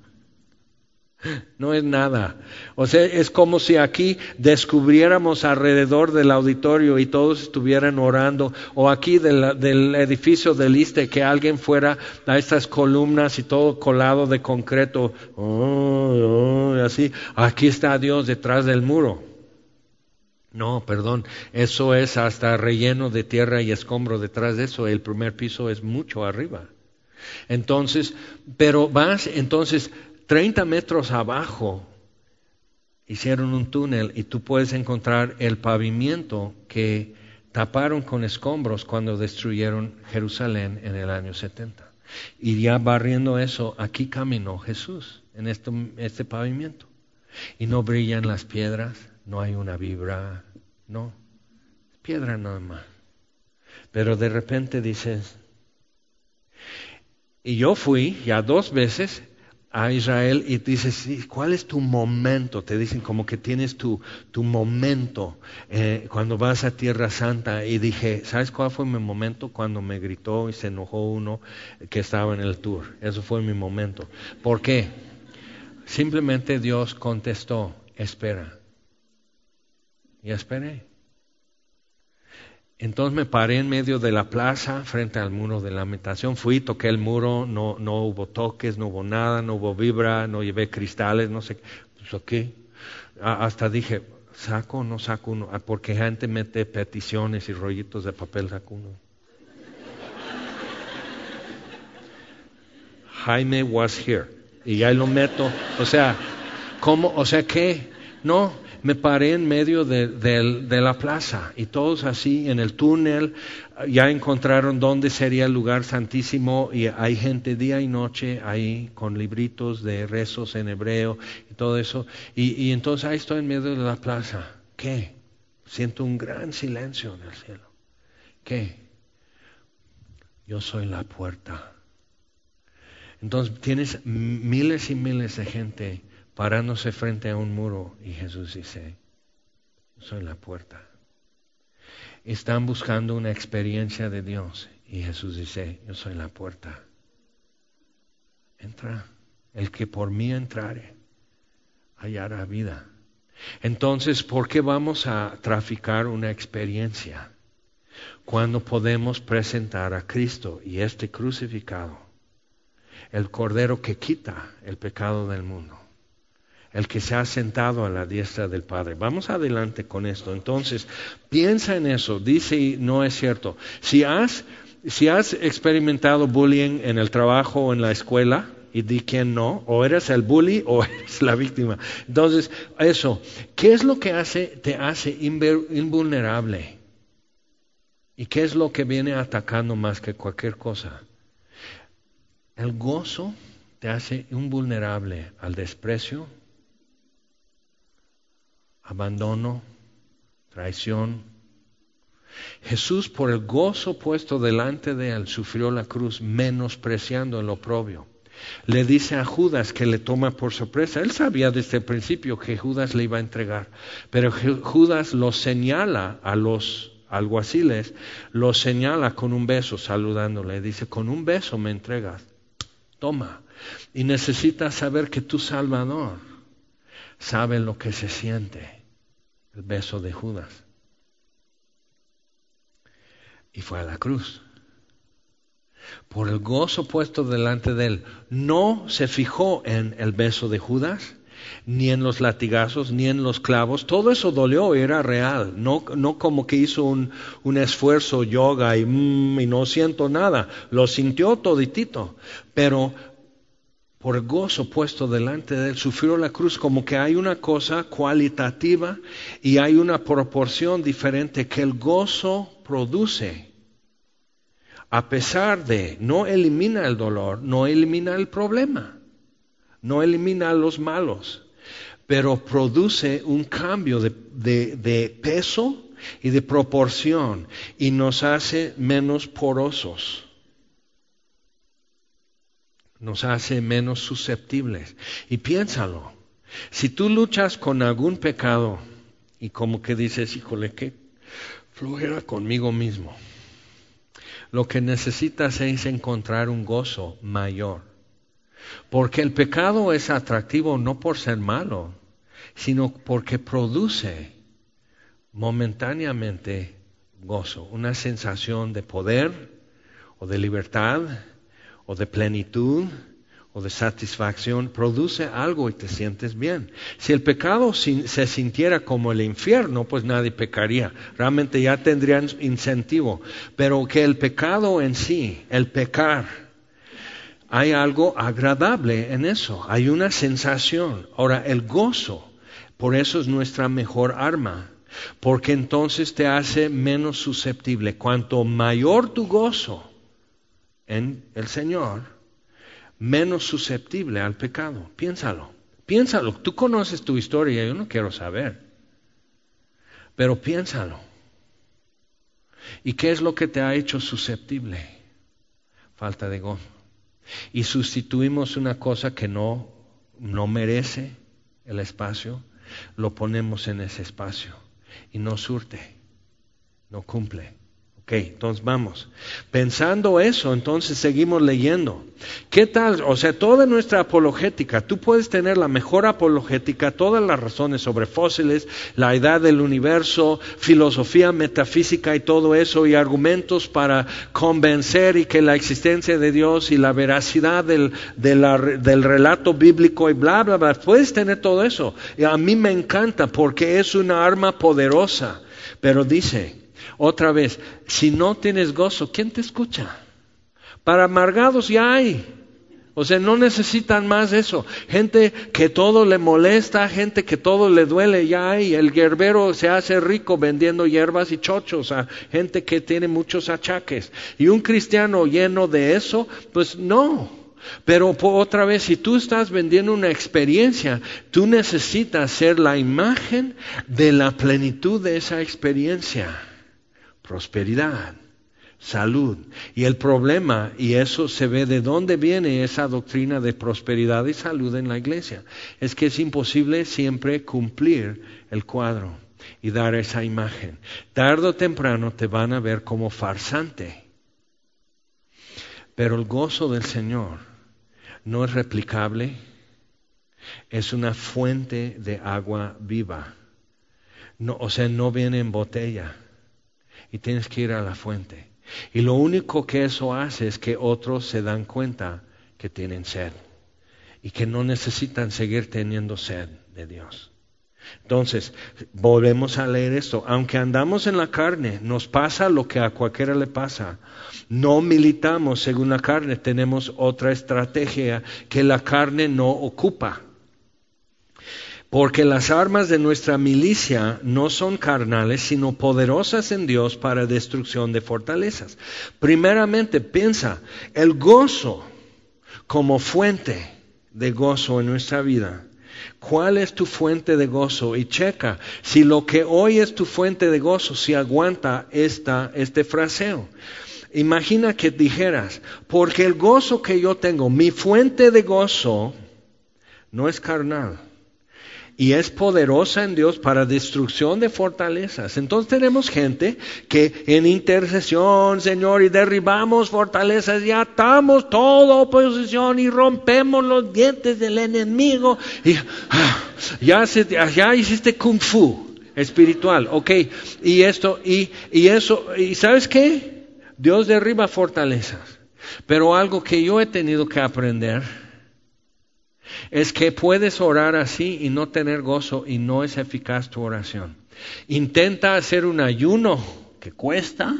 No es nada. O sea, es como si aquí descubriéramos alrededor del auditorio y todos estuvieran orando, o aquí del, del edificio del Iste, que alguien fuera a estas columnas y todo colado de concreto, oh, oh, así, aquí está Dios detrás del muro. No, perdón, eso es hasta relleno de tierra y escombro detrás de eso. El primer piso es mucho arriba. Entonces, pero vas, entonces, treinta metros abajo hicieron un túnel y tú puedes encontrar el pavimento que taparon con escombros cuando destruyeron Jerusalén en el año setenta. Y ya barriendo eso, aquí caminó Jesús en este, este pavimento. Y no brillan las piedras, no hay una vibra, no, piedra nada más. Pero de repente dices, y yo fui ya dos veces a Israel y dices, ¿cuál es tu momento? Te dicen como que tienes tu, tu momento eh, cuando vas a Tierra Santa. Y dije, ¿sabes cuál fue mi momento? Cuando me gritó y se enojó uno que estaba en el tour. Eso fue mi momento. ¿Por qué? Simplemente Dios contestó, espera. Y esperé. Entonces me paré en medio de la plaza, frente al muro de lamentación. Fui, toqué el muro, no, no hubo toques, no hubo nada, no hubo vibra, no llevé cristales, no sé. Pues ok. Hasta dije, ¿saco o no saco uno? Porque gente mete peticiones y rollitos de papel, saco uno. Jaime was here. Y ya lo meto. O sea, ¿cómo? O sea, ¿qué? No. Me paré en medio de, de, de la plaza y todos así en el túnel ya encontraron dónde sería el lugar santísimo y hay gente día y noche ahí con libritos de rezos en hebreo y todo eso. Y, y entonces ahí estoy en medio de la plaza. ¿Qué? Siento un gran silencio en el cielo. ¿Qué? Yo soy la puerta. Entonces tienes miles y miles de gente parándose frente a un muro y Jesús dice, soy la puerta. Están buscando una experiencia de Dios y Jesús dice, yo soy la puerta. Entra, el que por mí entrare, hallará vida. Entonces, ¿por qué vamos a traficar una experiencia cuando podemos presentar a Cristo y este crucificado, el Cordero que quita el pecado del mundo? El que se ha sentado a la diestra del Padre. Vamos adelante con esto. Entonces, piensa en eso. Dice, y no es cierto. Si has, si has experimentado bullying en el trabajo o en la escuela, y di quién no, o eres el bully o eres la víctima. Entonces, eso, ¿qué es lo que hace, te hace invulnerable? ¿Y qué es lo que viene atacando más que cualquier cosa? El gozo te hace invulnerable al desprecio, abandono, traición. Jesús, por el gozo puesto delante de él, sufrió la cruz menospreciando el oprobio. Le dice a Judas que le toma por sorpresa. Él sabía desde el principio que Judas le iba a entregar, pero Judas lo señala a los alguaciles, lo señala con un beso saludándole. Dice, con un beso me entregas. Toma. Y necesitas saber que tu Salvador sabe lo que se siente, el beso de Judas. Y fue a la cruz. Por el gozo puesto delante de él, no se fijó en el beso de Judas, ni en los latigazos, ni en los clavos. Todo eso dolió, era real. No, no como que hizo un, un esfuerzo yoga y, mm, y no siento nada. Lo sintió toditito, pero por el gozo puesto delante de él, sufrió la cruz. Como que hay una cosa cualitativa y hay una proporción diferente que el gozo produce. A pesar de, no elimina el dolor, no elimina el problema. no elimina a los malos, pero produce un cambio de, de, de peso y de proporción y nos hace menos porosos, nos hace menos susceptibles. Y piénsalo, si tú luchas con algún pecado y como que dices, híjole, qué flojera conmigo mismo, lo que necesitas es encontrar un gozo mayor. Porque el pecado es atractivo no por ser malo, sino porque produce momentáneamente gozo, una sensación de poder o de libertad o de plenitud o de satisfacción, produce algo y te sientes bien. Si el pecado se sintiera como el infierno, pues nadie pecaría. Realmente ya tendrían incentivo. Pero que el pecado en sí, el pecar, hay algo agradable en eso. Hay una sensación. Ahora, el gozo, por eso es nuestra mejor arma. Porque entonces te hace menos susceptible. Cuanto mayor tu gozo en el Señor, menos susceptible al pecado. Piénsalo, piénsalo. Tú conoces tu historia, yo no quiero saber. Pero piénsalo. ¿Y qué es lo que te ha hecho susceptible? Falta de gozo. Y sustituimos una cosa que no, no merece el espacio, lo ponemos en ese espacio. Y no surte, no cumple. Ok, entonces vamos. Pensando eso, entonces seguimos leyendo. ¿Qué tal? O sea, toda nuestra apologética, tú puedes tener la mejor apologética, todas las razones sobre fósiles, la edad del universo, filosofía metafísica y todo eso, y argumentos para convencer y que la existencia de Dios y la veracidad del, de la, del relato bíblico y bla, bla, bla. Puedes tener todo eso. Y a mí me encanta porque es una arma poderosa. Pero dice, otra vez, si no tienes gozo, ¿quién te escucha? Para amargados ya hay. O sea, no necesitan más eso. Gente que todo le molesta, gente que todo le duele, ya hay. El hierbero se hace rico vendiendo hierbas y chochos a gente que tiene muchos achaques. Y un cristiano lleno de eso, pues no. Pero otra vez, si tú estás vendiendo una experiencia, tú necesitas ser la imagen de la plenitud de esa experiencia. Prosperidad, salud. Y el problema, y eso se ve de dónde viene esa doctrina de prosperidad y salud en la iglesia, es que es imposible siempre cumplir el cuadro y dar esa imagen. Tarde o temprano te van a ver como farsante. Pero el gozo del Señor no es replicable, es una fuente de agua viva. No, o sea, no viene en botella. Y tienes que ir a la fuente. Y lo único que eso hace es que otros se dan cuenta que tienen sed. Y que no necesitan seguir teniendo sed de Dios. Entonces, volvemos a leer esto. Aunque andamos en la carne, nos pasa lo que a cualquiera le pasa. No militamos según la carne. Tenemos otra estrategia que la carne no ocupa. Porque las armas de nuestra milicia no son carnales, sino poderosas en Dios para destrucción de fortalezas. Primeramente, piensa, el gozo como fuente de gozo en nuestra vida. ¿Cuál es tu fuente de gozo? Y checa, si lo que hoy es tu fuente de gozo, si aguanta esta, este fraseo. Imagina que dijeras, porque el gozo que yo tengo, mi fuente de gozo, no es carnal. Y es poderosa en Dios para destrucción de fortalezas. Entonces tenemos gente que en intercesión, Señor, y derribamos fortalezas, y atamos toda oposición y rompemos los dientes del enemigo. Y ah, ya, se, ya hiciste kung fu espiritual, ok. Y esto, y, y eso, ¿y sabes qué? Dios derriba fortalezas. Pero algo que yo he tenido que aprender es que puedes orar así y no tener gozo y no es eficaz tu oración. Intenta hacer un ayuno que cuesta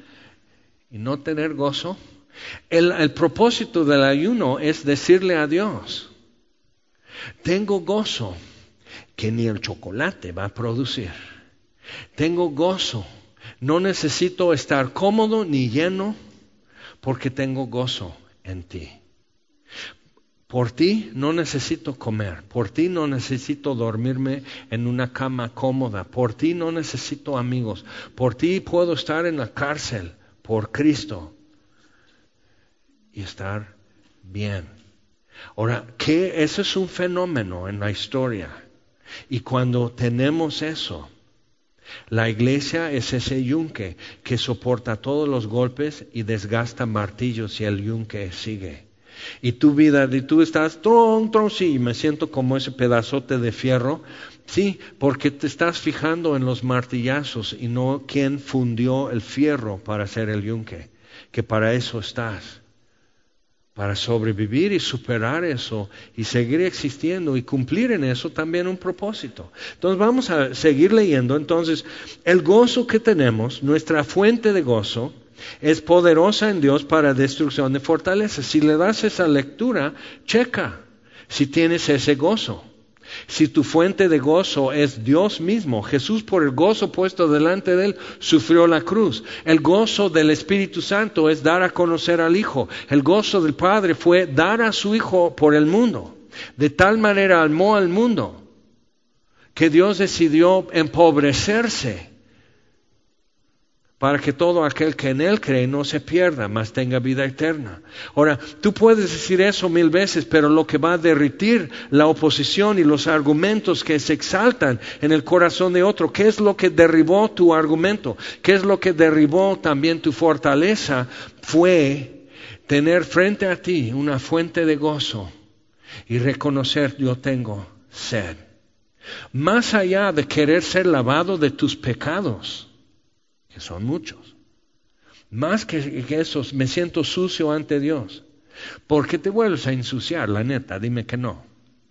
y no tener gozo. El, el propósito del ayuno es decirle a Dios, tengo gozo que ni el chocolate va a producir. Tengo gozo, no necesito estar cómodo ni lleno porque tengo gozo en ti. Por ti no necesito comer, por ti no necesito dormirme en una cama cómoda, por ti no necesito amigos, por ti puedo estar en la cárcel por Cristo y estar bien. Ahora, ¿qué? Eso es un fenómeno en la historia. Y cuando tenemos eso, la iglesia es ese yunque que soporta todos los golpes y desgasta martillos y el yunque sigue. Y tu vida, y tú estás, tron, tron, sí, me siento como ese pedazote de fierro, sí, porque te estás fijando en los martillazos y no quién fundió el fierro para hacer el yunque, que para eso estás, para sobrevivir y superar eso y seguir existiendo y cumplir en eso también un propósito. Entonces vamos a seguir leyendo. Entonces, el gozo que tenemos, nuestra fuente de gozo, es poderosa en Dios para destrucción de fortalezas. Si le das esa lectura, checa si tienes ese gozo. Si tu fuente de gozo es Dios mismo, Jesús por el gozo puesto delante de Él sufrió la cruz. El gozo del Espíritu Santo es dar a conocer al Hijo. El gozo del Padre fue dar a su Hijo por el mundo. De tal manera amó al mundo que Dios decidió empobrecerse para que todo aquel que en Él cree no se pierda, mas tenga vida eterna. Ahora, tú puedes decir eso mil veces, pero lo que va a derritir la oposición y los argumentos que se exaltan en el corazón de otro, ¿qué es lo que derribó tu argumento? ¿Qué es lo que derribó también tu fortaleza? Fue tener frente a ti una fuente de gozo y reconocer, yo tengo sed. Más allá de querer ser lavado de tus pecados, que son muchos. Más que, que esos, me siento sucio ante Dios. ¿Por qué te vuelves a ensuciar? La neta, dime que no.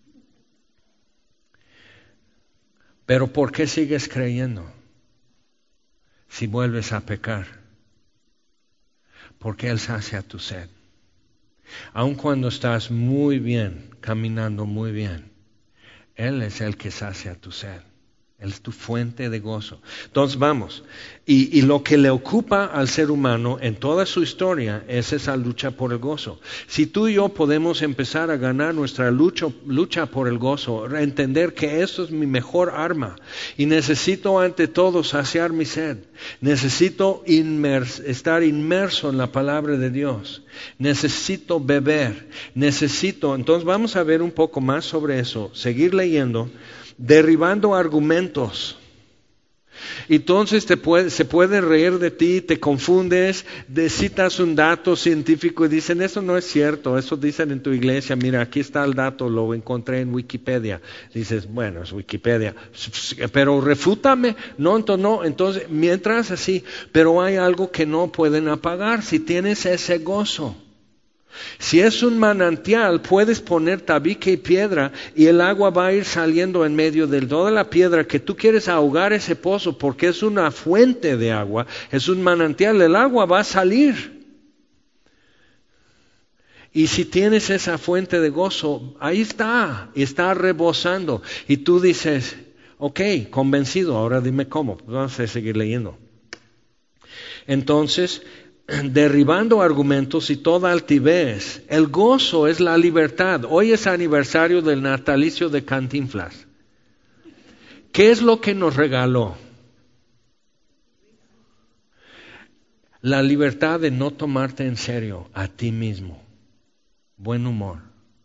Pero ¿por qué sigues creyendo si vuelves a pecar? Porque Él sacia tu sed. Aun cuando estás muy bien, caminando muy bien, Él es el que sacia tu sed. Él es tu fuente de gozo. Entonces vamos, y, y lo que le ocupa al ser humano en toda su historia es esa lucha por el gozo. Si tú y yo podemos empezar a ganar nuestra lucha, lucha por el gozo, entender que esto es mi mejor arma y necesito ante todo saciar mi sed, necesito inmers, estar inmerso en la palabra de Dios, necesito beber, necesito, entonces vamos a ver un poco más sobre eso, seguir leyendo. Derribando argumentos. Entonces te puede, se puede reír de ti, te confundes, de, citas un dato científico y dicen, eso no es cierto, eso dicen en tu iglesia, mira, aquí está el dato, lo encontré en Wikipedia. Dices, bueno, es Wikipedia, pero refútame, no, entonces no, entonces mientras así, pero hay algo que no pueden apagar, si tienes ese gozo. Si es un manantial, puedes poner tabique y piedra y el agua va a ir saliendo en medio de toda la piedra que tú quieres ahogar ese pozo porque es una fuente de agua, es un manantial, el agua va a salir. Y si tienes esa fuente de gozo, ahí está, está rebosando. Y tú dices, ok, convencido, ahora dime cómo, vamos a seguir leyendo. Entonces, derribando argumentos y toda altivez. El gozo es la libertad. Hoy es aniversario del natalicio de Cantinflas. ¿Qué es lo que nos regaló? La libertad de no tomarte en serio a ti mismo. Buen humor.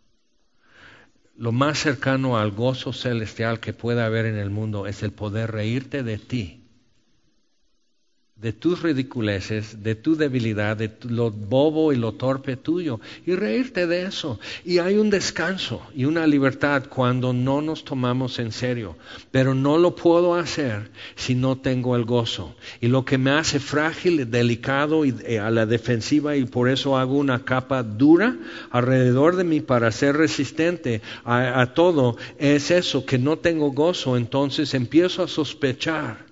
Lo más cercano al gozo celestial que pueda haber en el mundo es el poder reírte de ti, de tus ridiculeces, de tu debilidad, de tu, lo bobo y lo torpe tuyo, y reírte de eso. Y hay un descanso y una libertad cuando no nos tomamos en serio, pero no lo puedo hacer si no tengo el gozo. Y lo que me hace frágil, delicado y eh, a la defensiva, y por eso hago una capa dura alrededor de mí para ser resistente a, a todo, es eso, que no tengo gozo. Entonces empiezo a sospechar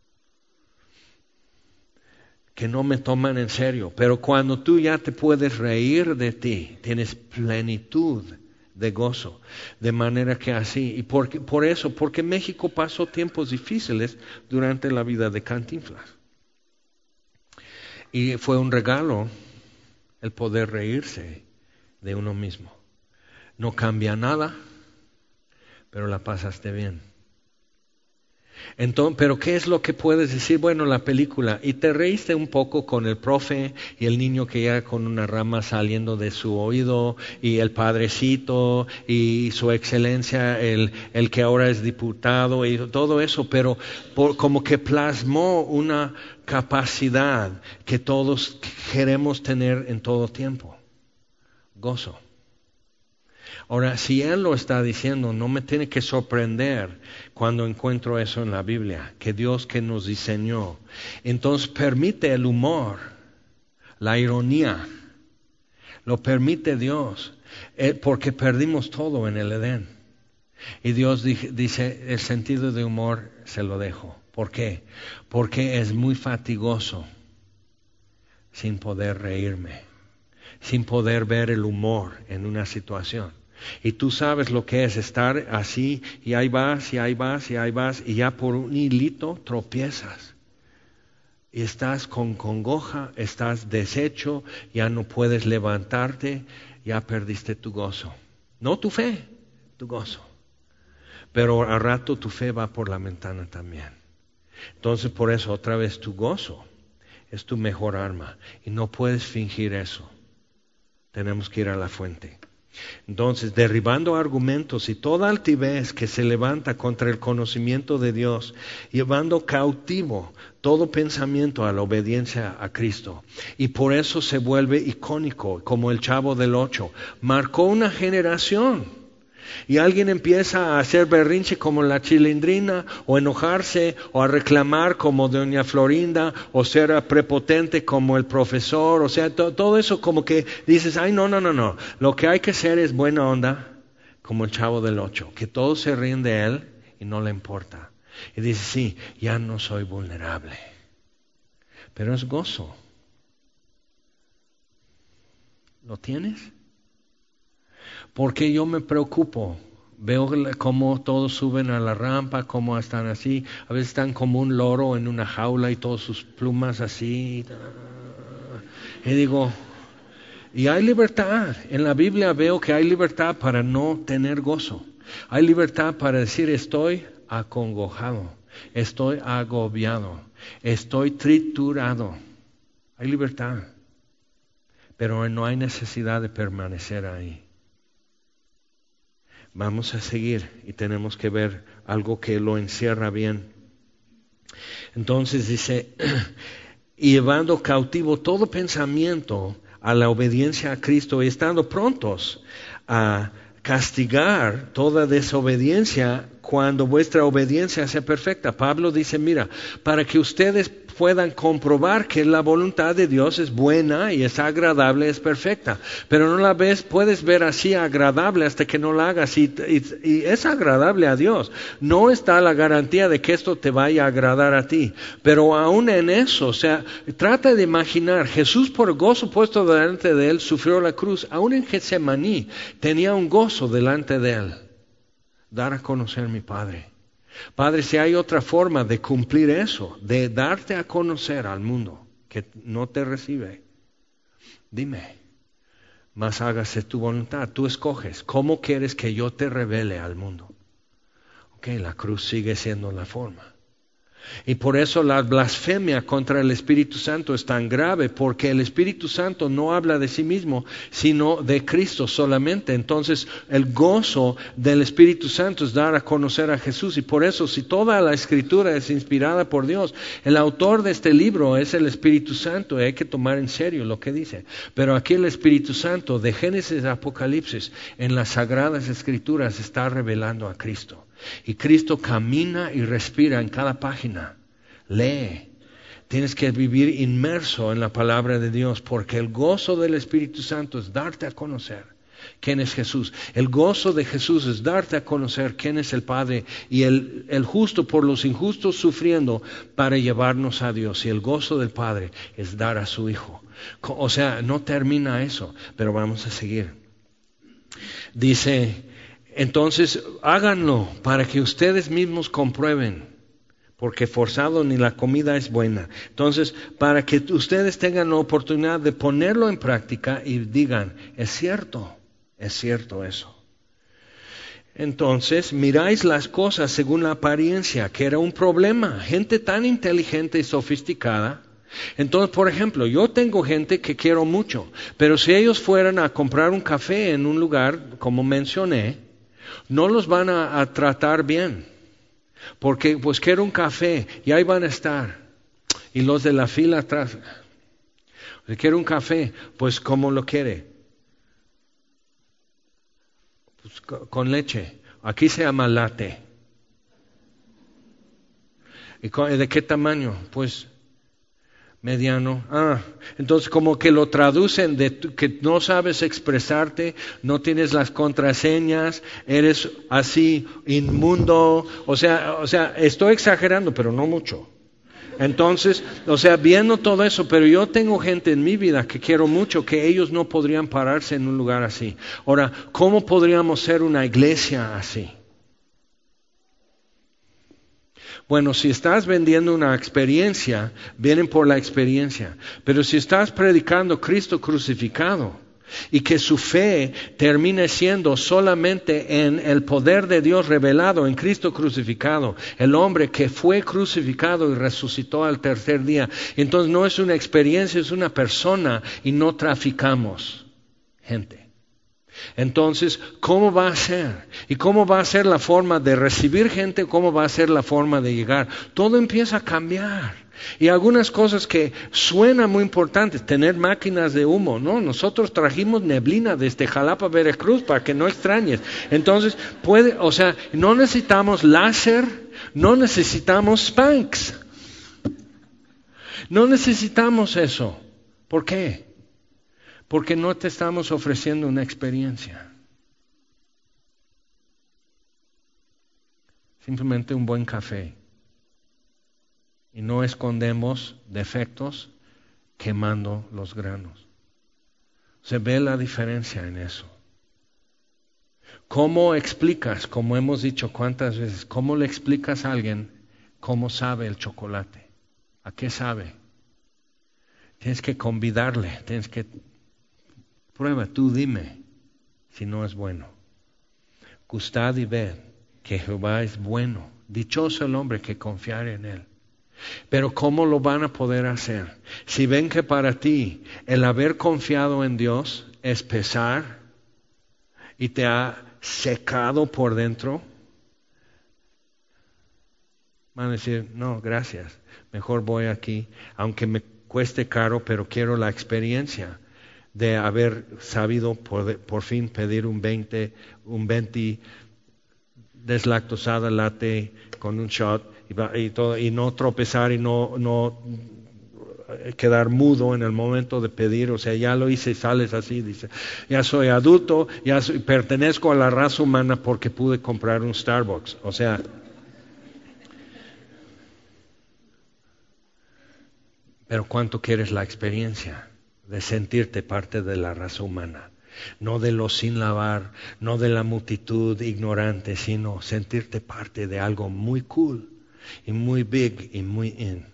que no me toman en serio. Pero cuando tú ya te puedes reír de ti, tienes plenitud de gozo. De manera que así, y por, por eso, porque México pasó tiempos difíciles durante la vida de Cantinflas. Y fue un regalo el poder reírse de uno mismo. no cambia nada, pero la pasaste bien. Entonces, pero ¿qué es lo que puedes decir? Bueno, la película, y te reíste un poco con el profe y el niño que llega con una rama saliendo de su oído, y el padrecito y su excelencia, el, el que ahora es diputado y todo eso, pero por, como que plasmó una capacidad que todos queremos tener en todo tiempo: gozo. Ahora, si Él lo está diciendo, no me tiene que sorprender cuando encuentro eso en la Biblia, que Dios que nos diseñó. Entonces permite el humor, la ironía, lo permite Dios, porque perdimos todo en el Edén. Y Dios dice, el sentido de humor se lo dejo. ¿Por qué? Porque es muy fatigoso sin poder reírme, sin poder ver el humor en una situación. Y tú sabes lo que es estar así, y ahí vas, y ahí vas, y ahí vas, y ya por un hilito tropiezas. Y estás con congoja, estás deshecho, ya no puedes levantarte, ya perdiste tu gozo. No tu fe, tu gozo. Pero al rato tu fe va por la ventana también. Entonces por eso otra vez tu gozo es tu mejor arma. Y no puedes fingir eso. Tenemos que ir a la fuente. Entonces, derribando argumentos y toda altivez que se levanta contra el conocimiento de Dios, llevando cautivo todo pensamiento a la obediencia a Cristo. Y por eso se vuelve icónico, como el Chavo del Ocho. Marcó una generación. Y alguien empieza a hacer berrinche como la Chilindrina, o enojarse, o a reclamar como doña Florinda, o ser prepotente como el profesor. O sea, to- todo eso como que dices, ay, no, no, no, no. Lo que hay que hacer es buena onda, como el Chavo del Ocho, que todos se ríen de él y no le importa. Y dice, sí, ya no soy vulnerable. Pero es gozo. ¿Lo tienes? Porque yo me preocupo. Veo cómo todos suben a la rampa, cómo están así. A veces están como un loro en una jaula y todas sus plumas así. Y digo, y hay libertad. En la Biblia veo que hay libertad para no tener gozo. Hay libertad para decir, estoy acongojado, estoy agobiado, estoy triturado. Hay libertad. Pero no hay necesidad de permanecer ahí. Vamos a seguir y tenemos que ver algo que lo encierra bien. Entonces dice, y llevando cautivo todo pensamiento a la obediencia a Cristo, y estando prontos a castigar toda desobediencia cuando vuestra obediencia sea perfecta. Pablo dice, mira, para que ustedes puedan comprobar que la voluntad de Dios es buena y es agradable, es perfecta. Pero no la ves, puedes ver así agradable hasta que no la hagas. Y, y, y es agradable a Dios. No está la garantía de que esto te vaya a agradar a ti. Pero aún en eso, o sea, trata de imaginar, Jesús por gozo puesto delante de él, sufrió la cruz. Aún en Getsemaní tenía un gozo delante de él. Dar a conocer a mi Padre. Padre, si hay otra forma de cumplir eso, de darte a conocer al mundo que no te recibe, dime, mas hágase tu voluntad. Tú escoges cómo quieres que yo te revele al mundo. Ok, la cruz sigue siendo la forma. Y por eso la blasfemia contra el Espíritu Santo es tan grave, porque el Espíritu Santo no habla de sí mismo, sino de Cristo solamente. Entonces, el gozo del Espíritu Santo es dar a conocer a Jesús. Y por eso, si toda la Escritura es inspirada por Dios, el autor de este libro es el Espíritu Santo, y hay que tomar en serio lo que dice. Pero aquí el Espíritu Santo, de Génesis a Apocalipsis, en las Sagradas Escrituras, está revelando a Cristo. Y Cristo camina y respira en cada página. Lee. Tienes que vivir inmerso en la palabra de Dios, porque el gozo del Espíritu Santo es darte a conocer quién es Jesús. El gozo de Jesús es darte a conocer quién es el Padre, y el, el justo por los injustos sufriendo para llevarnos a Dios. Y el gozo del Padre es dar a su Hijo. O sea, no termina eso, pero vamos a seguir. Dice, entonces háganlo para que ustedes mismos comprueben, porque forzado ni la comida es buena. Entonces, para que ustedes tengan la oportunidad de ponerlo en práctica y digan, es cierto, es cierto eso. Entonces, miráis las cosas según la apariencia, que era un problema. Gente tan inteligente y sofisticada. Entonces, por ejemplo, yo tengo gente que quiero mucho, pero si ellos fueran a comprar un café en un lugar, como mencioné, no los van a, a tratar bien. Porque, pues, quiero un café y ahí van a estar. Y los de la fila atrás, si quiere un café, pues, ¿cómo lo quiere? Pues, con leche. Aquí se llama latte. ¿Y de qué tamaño? Pues mediano. Ah, entonces como que lo traducen de que no sabes expresarte, no tienes las contraseñas, eres así inmundo. O sea, o sea, estoy exagerando, pero no mucho. Entonces, o sea, viendo todo eso, pero yo tengo gente en mi vida que quiero mucho, que ellos no podrían pararse en un lugar así. Ahora, ¿cómo podríamos ser una iglesia así? Bueno, si estás vendiendo una experiencia, vienen por la experiencia. Pero si estás predicando Cristo crucificado y que su fe termine siendo solamente en el poder de Dios revelado en Cristo crucificado, el hombre que fue crucificado y resucitó al tercer día, entonces no es una experiencia, es una persona y no traficamos gente. Entonces, ¿cómo va a ser? ¿Y cómo va a ser la forma de recibir gente? ¿Cómo va a ser la forma de llegar? Todo empieza a cambiar. Y algunas cosas que suenan muy importantes, tener máquinas de humo, ¿no? Nosotros trajimos neblina desde Jalapa, Veracruz, para que no extrañes. Entonces, puede, o sea, no necesitamos láser, no necesitamos Spanx. No necesitamos eso. ¿Por qué? Porque no te estamos ofreciendo una experiencia. Simplemente un buen café. Y no escondemos defectos quemando los granos. Se ve la diferencia en eso. ¿Cómo explicas, como hemos dicho cuántas veces, cómo le explicas a alguien cómo sabe el chocolate? ¿A qué sabe? Tienes que convidarle, tienes que... Prueba, tú dime si no es bueno. Gustad y ved que Jehová es bueno. Dichoso el hombre que confiare en él. Pero ¿cómo lo van a poder hacer? Si ven que para ti el haber confiado en Dios es pesar y te ha secado por dentro, van a decir, no, gracias, mejor voy aquí, aunque me cueste caro, pero quiero la experiencia de haber sabido por, por fin pedir un veinte, un venti deslactosada latte con un shot y, y, todo, y no tropezar y no, no quedar mudo en el momento de pedir. O sea, ya lo hice y sales así, dice, ya soy adulto, ya soy, pertenezco a la raza humana porque pude comprar un Starbucks. O sea, pero ¿cuánto quieres la experiencia de sentirte parte de la raza humana? No de los sin lavar, no de la multitud ignorante, sino sentirte parte de algo muy cool y muy big y muy in.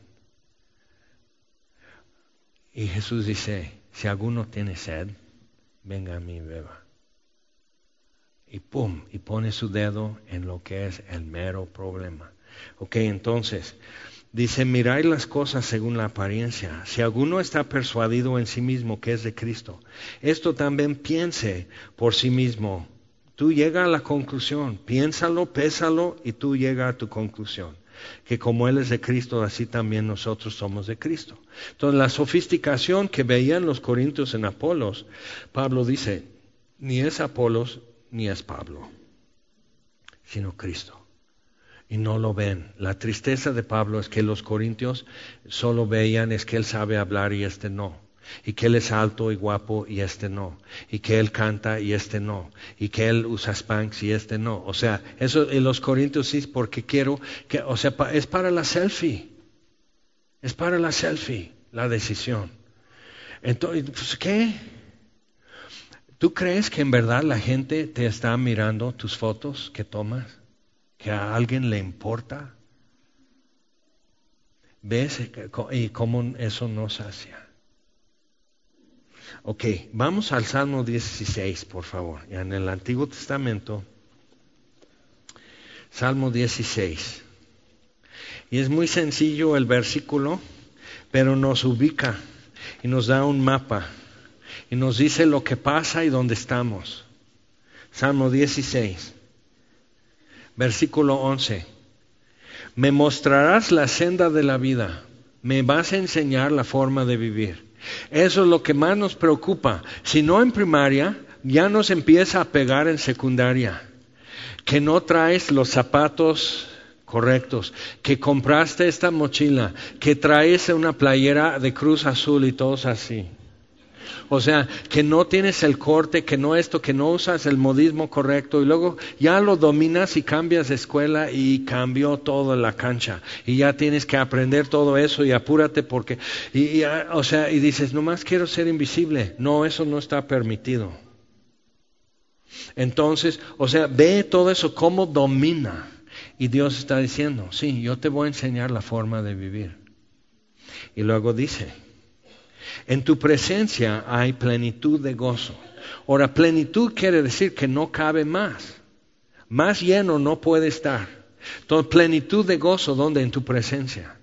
Y Jesús dice, si alguno tiene sed, venga a mí y beba. Y pum, y pone su dedo en lo que es el mero problema. Ok, entonces... dice, mirad las cosas según la apariencia. Si alguno está persuadido en sí mismo que es de Cristo, esto también piense por sí mismo. Tú llega a la conclusión, piénsalo, pésalo y tú llega a tu conclusión. Que como Él es de Cristo, así también nosotros somos de Cristo. Entonces la sofisticación que veían los corintios en Apolos, Pablo dice, ni es Apolos ni es Pablo, sino Cristo. Y no lo ven. La tristeza de Pablo es que los corintios solo veían es que él sabe hablar y este no. Y que él es alto y guapo y este no. Y que él canta y este no. Y que él usa Spanx y este no. O sea, eso en los corintios sí, porque quiero que, o sea, es para la selfie. Es para la selfie, la decisión. Entonces, pues, ¿qué? ¿Tú crees que en verdad la gente te está mirando tus fotos que tomas? ¿Que a alguien le importa? ¿Ves? Y cómo eso nos sacia. Ok, vamos al Salmo dieciséis, por favor. En el Antiguo Testamento, Salmo dieciséis. Y es muy sencillo el versículo, pero nos ubica y nos da un mapa y nos dice lo que pasa y dónde estamos. Salmo dieciséis, versículo once. Me mostrarás la senda de la vida, me vas a enseñar la forma de vivir. Eso es lo que más nos preocupa. Si no en primaria, ya nos empieza a pegar en secundaria. Que no traes los zapatos correctos, que compraste esta mochila, que traes una playera de Cruz Azul y todos así. O sea, que no tienes el corte, que no esto, que no usas el modismo correcto y luego ya lo dominas y cambias de escuela y cambió todo en la cancha y ya tienes que aprender todo eso y apúrate porque, y, y, o sea, y dices, nomás quiero ser invisible. No, eso no está permitido. Entonces, o sea, ve todo eso, cómo domina. Y Dios está diciendo, sí, yo te voy a enseñar la forma de vivir. Y luego dice, en tu presencia hay plenitud de gozo. Ahora, plenitud quiere decir que no cabe más. Más lleno no puede estar. Entonces, plenitud de gozo, ¿dónde? En tu presencia.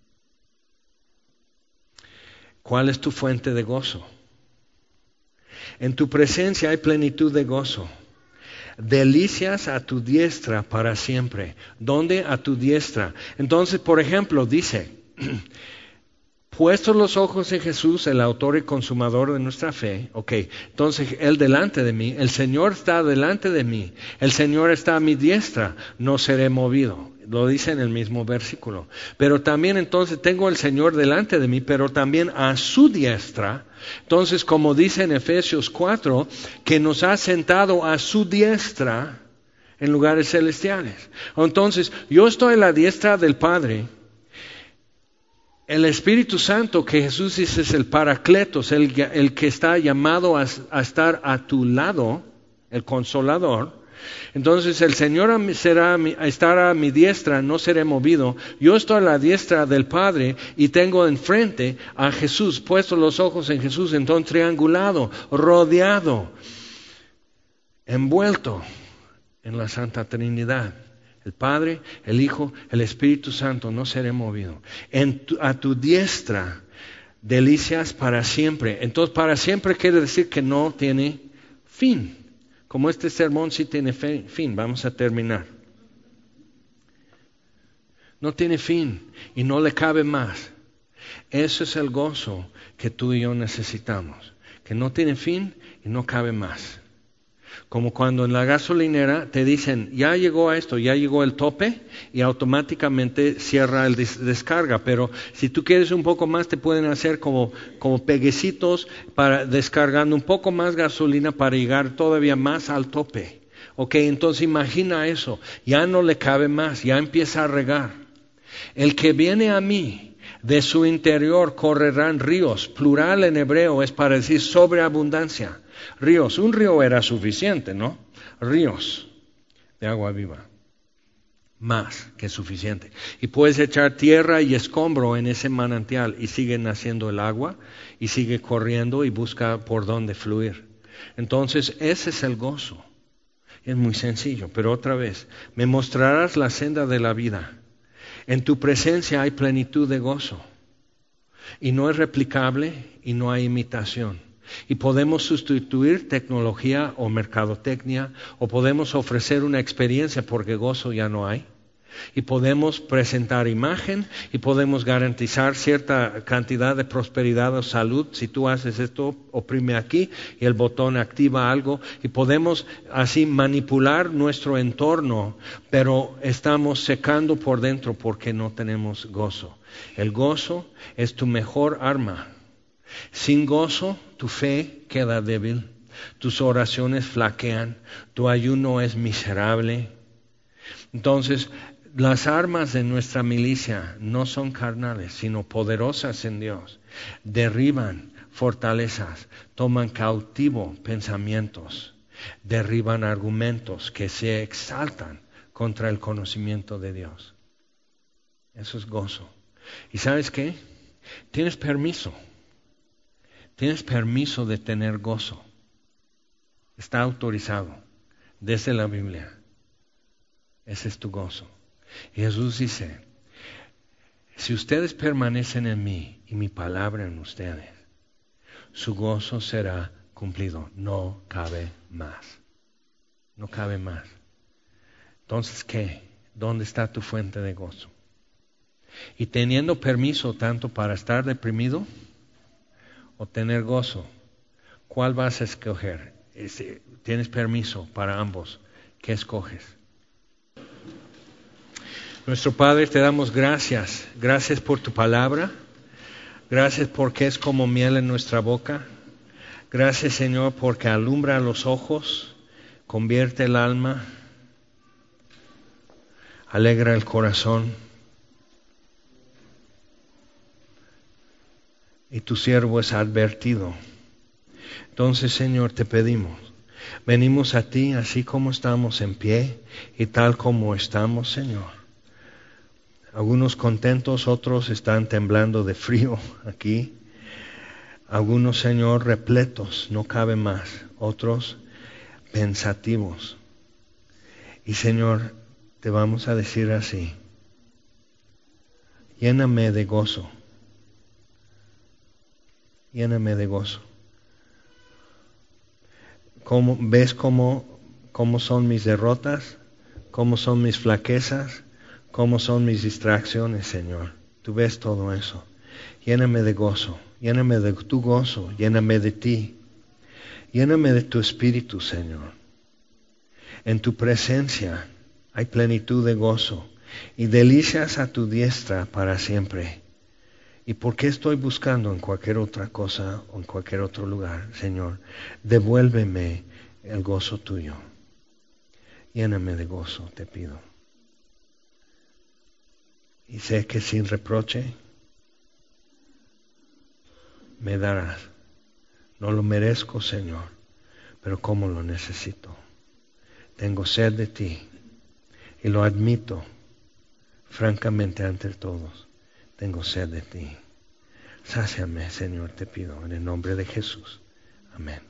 ¿Cuál es tu fuente de gozo? En tu presencia hay plenitud de gozo. Delicias a tu diestra para siempre. ¿Dónde? A tu diestra. Entonces, por ejemplo, dice, puestos los ojos en Jesús, el autor y consumador de nuestra fe. Ok, entonces Él delante de mí, el Señor está delante de mí, el Señor está a mi diestra, no seré movido. Lo dice en el mismo versículo. Pero también entonces tengo el Señor delante de mí, pero también a su diestra. Entonces, como dice en Efesios cuatro, que nos ha sentado a su diestra en lugares celestiales. Entonces, yo estoy a la diestra del Padre. El Espíritu Santo, que Jesús dice es el Paracletos, el, el que está llamado a, a estar a tu lado, el Consolador. Entonces el Señor será, estará a mi diestra, no seré movido. Yo estoy a la diestra del Padre y tengo enfrente a Jesús, puesto los ojos en Jesús, entonces triangulado, rodeado, envuelto en la Santa Trinidad. El Padre, el Hijo, el Espíritu Santo, no seré movido. En tu, a tu diestra, delicias para siempre. Entonces, para siempre quiere decir que no tiene fin. Como este sermón sí tiene fin, vamos a terminar. No tiene fin y no le cabe más. Ese es el gozo que tú y yo necesitamos. Que no tiene fin y no cabe más. Como cuando en la gasolinera te dicen, ya llegó a esto, ya llegó el tope y automáticamente cierra el des- descarga. Pero si tú quieres un poco más, te pueden hacer como, como peguecitos para descargando un poco más gasolina para llegar todavía más al tope. Ok, entonces imagina eso, ya no le cabe más, ya empieza a regar. El que viene a mí, de su interior correrán ríos, plural en hebreo es para decir sobreabundancia. Ríos, un río era suficiente, ¿no? Ríos de agua viva, más que suficiente. Y puedes echar tierra y escombro en ese manantial y sigue naciendo el agua y sigue corriendo y busca por dónde fluir. Entonces ese es el gozo. Es muy sencillo, pero otra vez, me mostrarás la senda de la vida. En tu presencia hay plenitud de gozo. Y no es replicable y no hay imitación. Y podemos sustituir tecnología o mercadotecnia, o podemos ofrecer una experiencia porque gozo ya no hay. Y podemos presentar imagen y podemos garantizar cierta cantidad de prosperidad o salud. Si tú haces esto, oprime aquí y el botón activa algo. Y podemos así manipular nuestro entorno, pero estamos secando por dentro porque no tenemos gozo. El gozo es tu mejor arma. Sin gozo, tu fe queda débil, tus oraciones flaquean, tu ayuno es miserable. Entonces, las armas de nuestra milicia no son carnales, sino poderosas en Dios. Derriban fortalezas, toman cautivo pensamientos, derriban argumentos que se exaltan contra el conocimiento de Dios. Eso es gozo. ¿Y sabes qué? Tienes permiso. Tienes permiso de tener gozo. Está autorizado desde la Biblia. Ese es tu gozo. Y Jesús dice, si ustedes permanecen en mí y mi palabra en ustedes, su gozo será cumplido. No cabe más. No cabe más. Entonces, ¿qué? ¿Dónde está tu fuente de gozo? Y teniendo permiso tanto para estar deprimido o tener gozo, ¿cuál vas a escoger? Tienes permiso para ambos. ¿Qué escoges? Nuestro Padre, te damos gracias. Gracias por tu palabra. Gracias porque es como miel en nuestra boca. Gracias, Señor, porque alumbra los ojos, convierte el alma, alegra el corazón. Y tu siervo es advertido. Entonces, Señor, te pedimos, venimos a ti así como estamos en pie y tal como estamos, Señor. Algunos contentos, otros están temblando de frío aquí. Algunos, Señor, repletos, no cabe más. Otros pensativos. Y, Señor, te vamos a decir así, lléname de gozo. Lléname de gozo. ¿Cómo, ¿Ves cómo, cómo son mis derrotas? ¿Cómo son mis flaquezas? ¿Cómo son mis distracciones, Señor? Tú ves todo eso. Lléname de gozo. Lléname de tu gozo. Lléname de ti. Lléname de tu espíritu, Señor. En tu presencia hay plenitud de gozo y delicias a tu diestra para siempre. ¿Y por qué estoy buscando en cualquier otra cosa o en cualquier otro lugar, Señor? Devuélveme el gozo tuyo. Lléname de gozo, te pido. Y sé que sin reproche me darás. No lo merezco, Señor, pero cómo lo necesito. Tengo sed de ti y lo admito francamente ante todos. Tengo sed de ti. Sáciame, Señor, te pido, en el nombre de Jesús. Amén.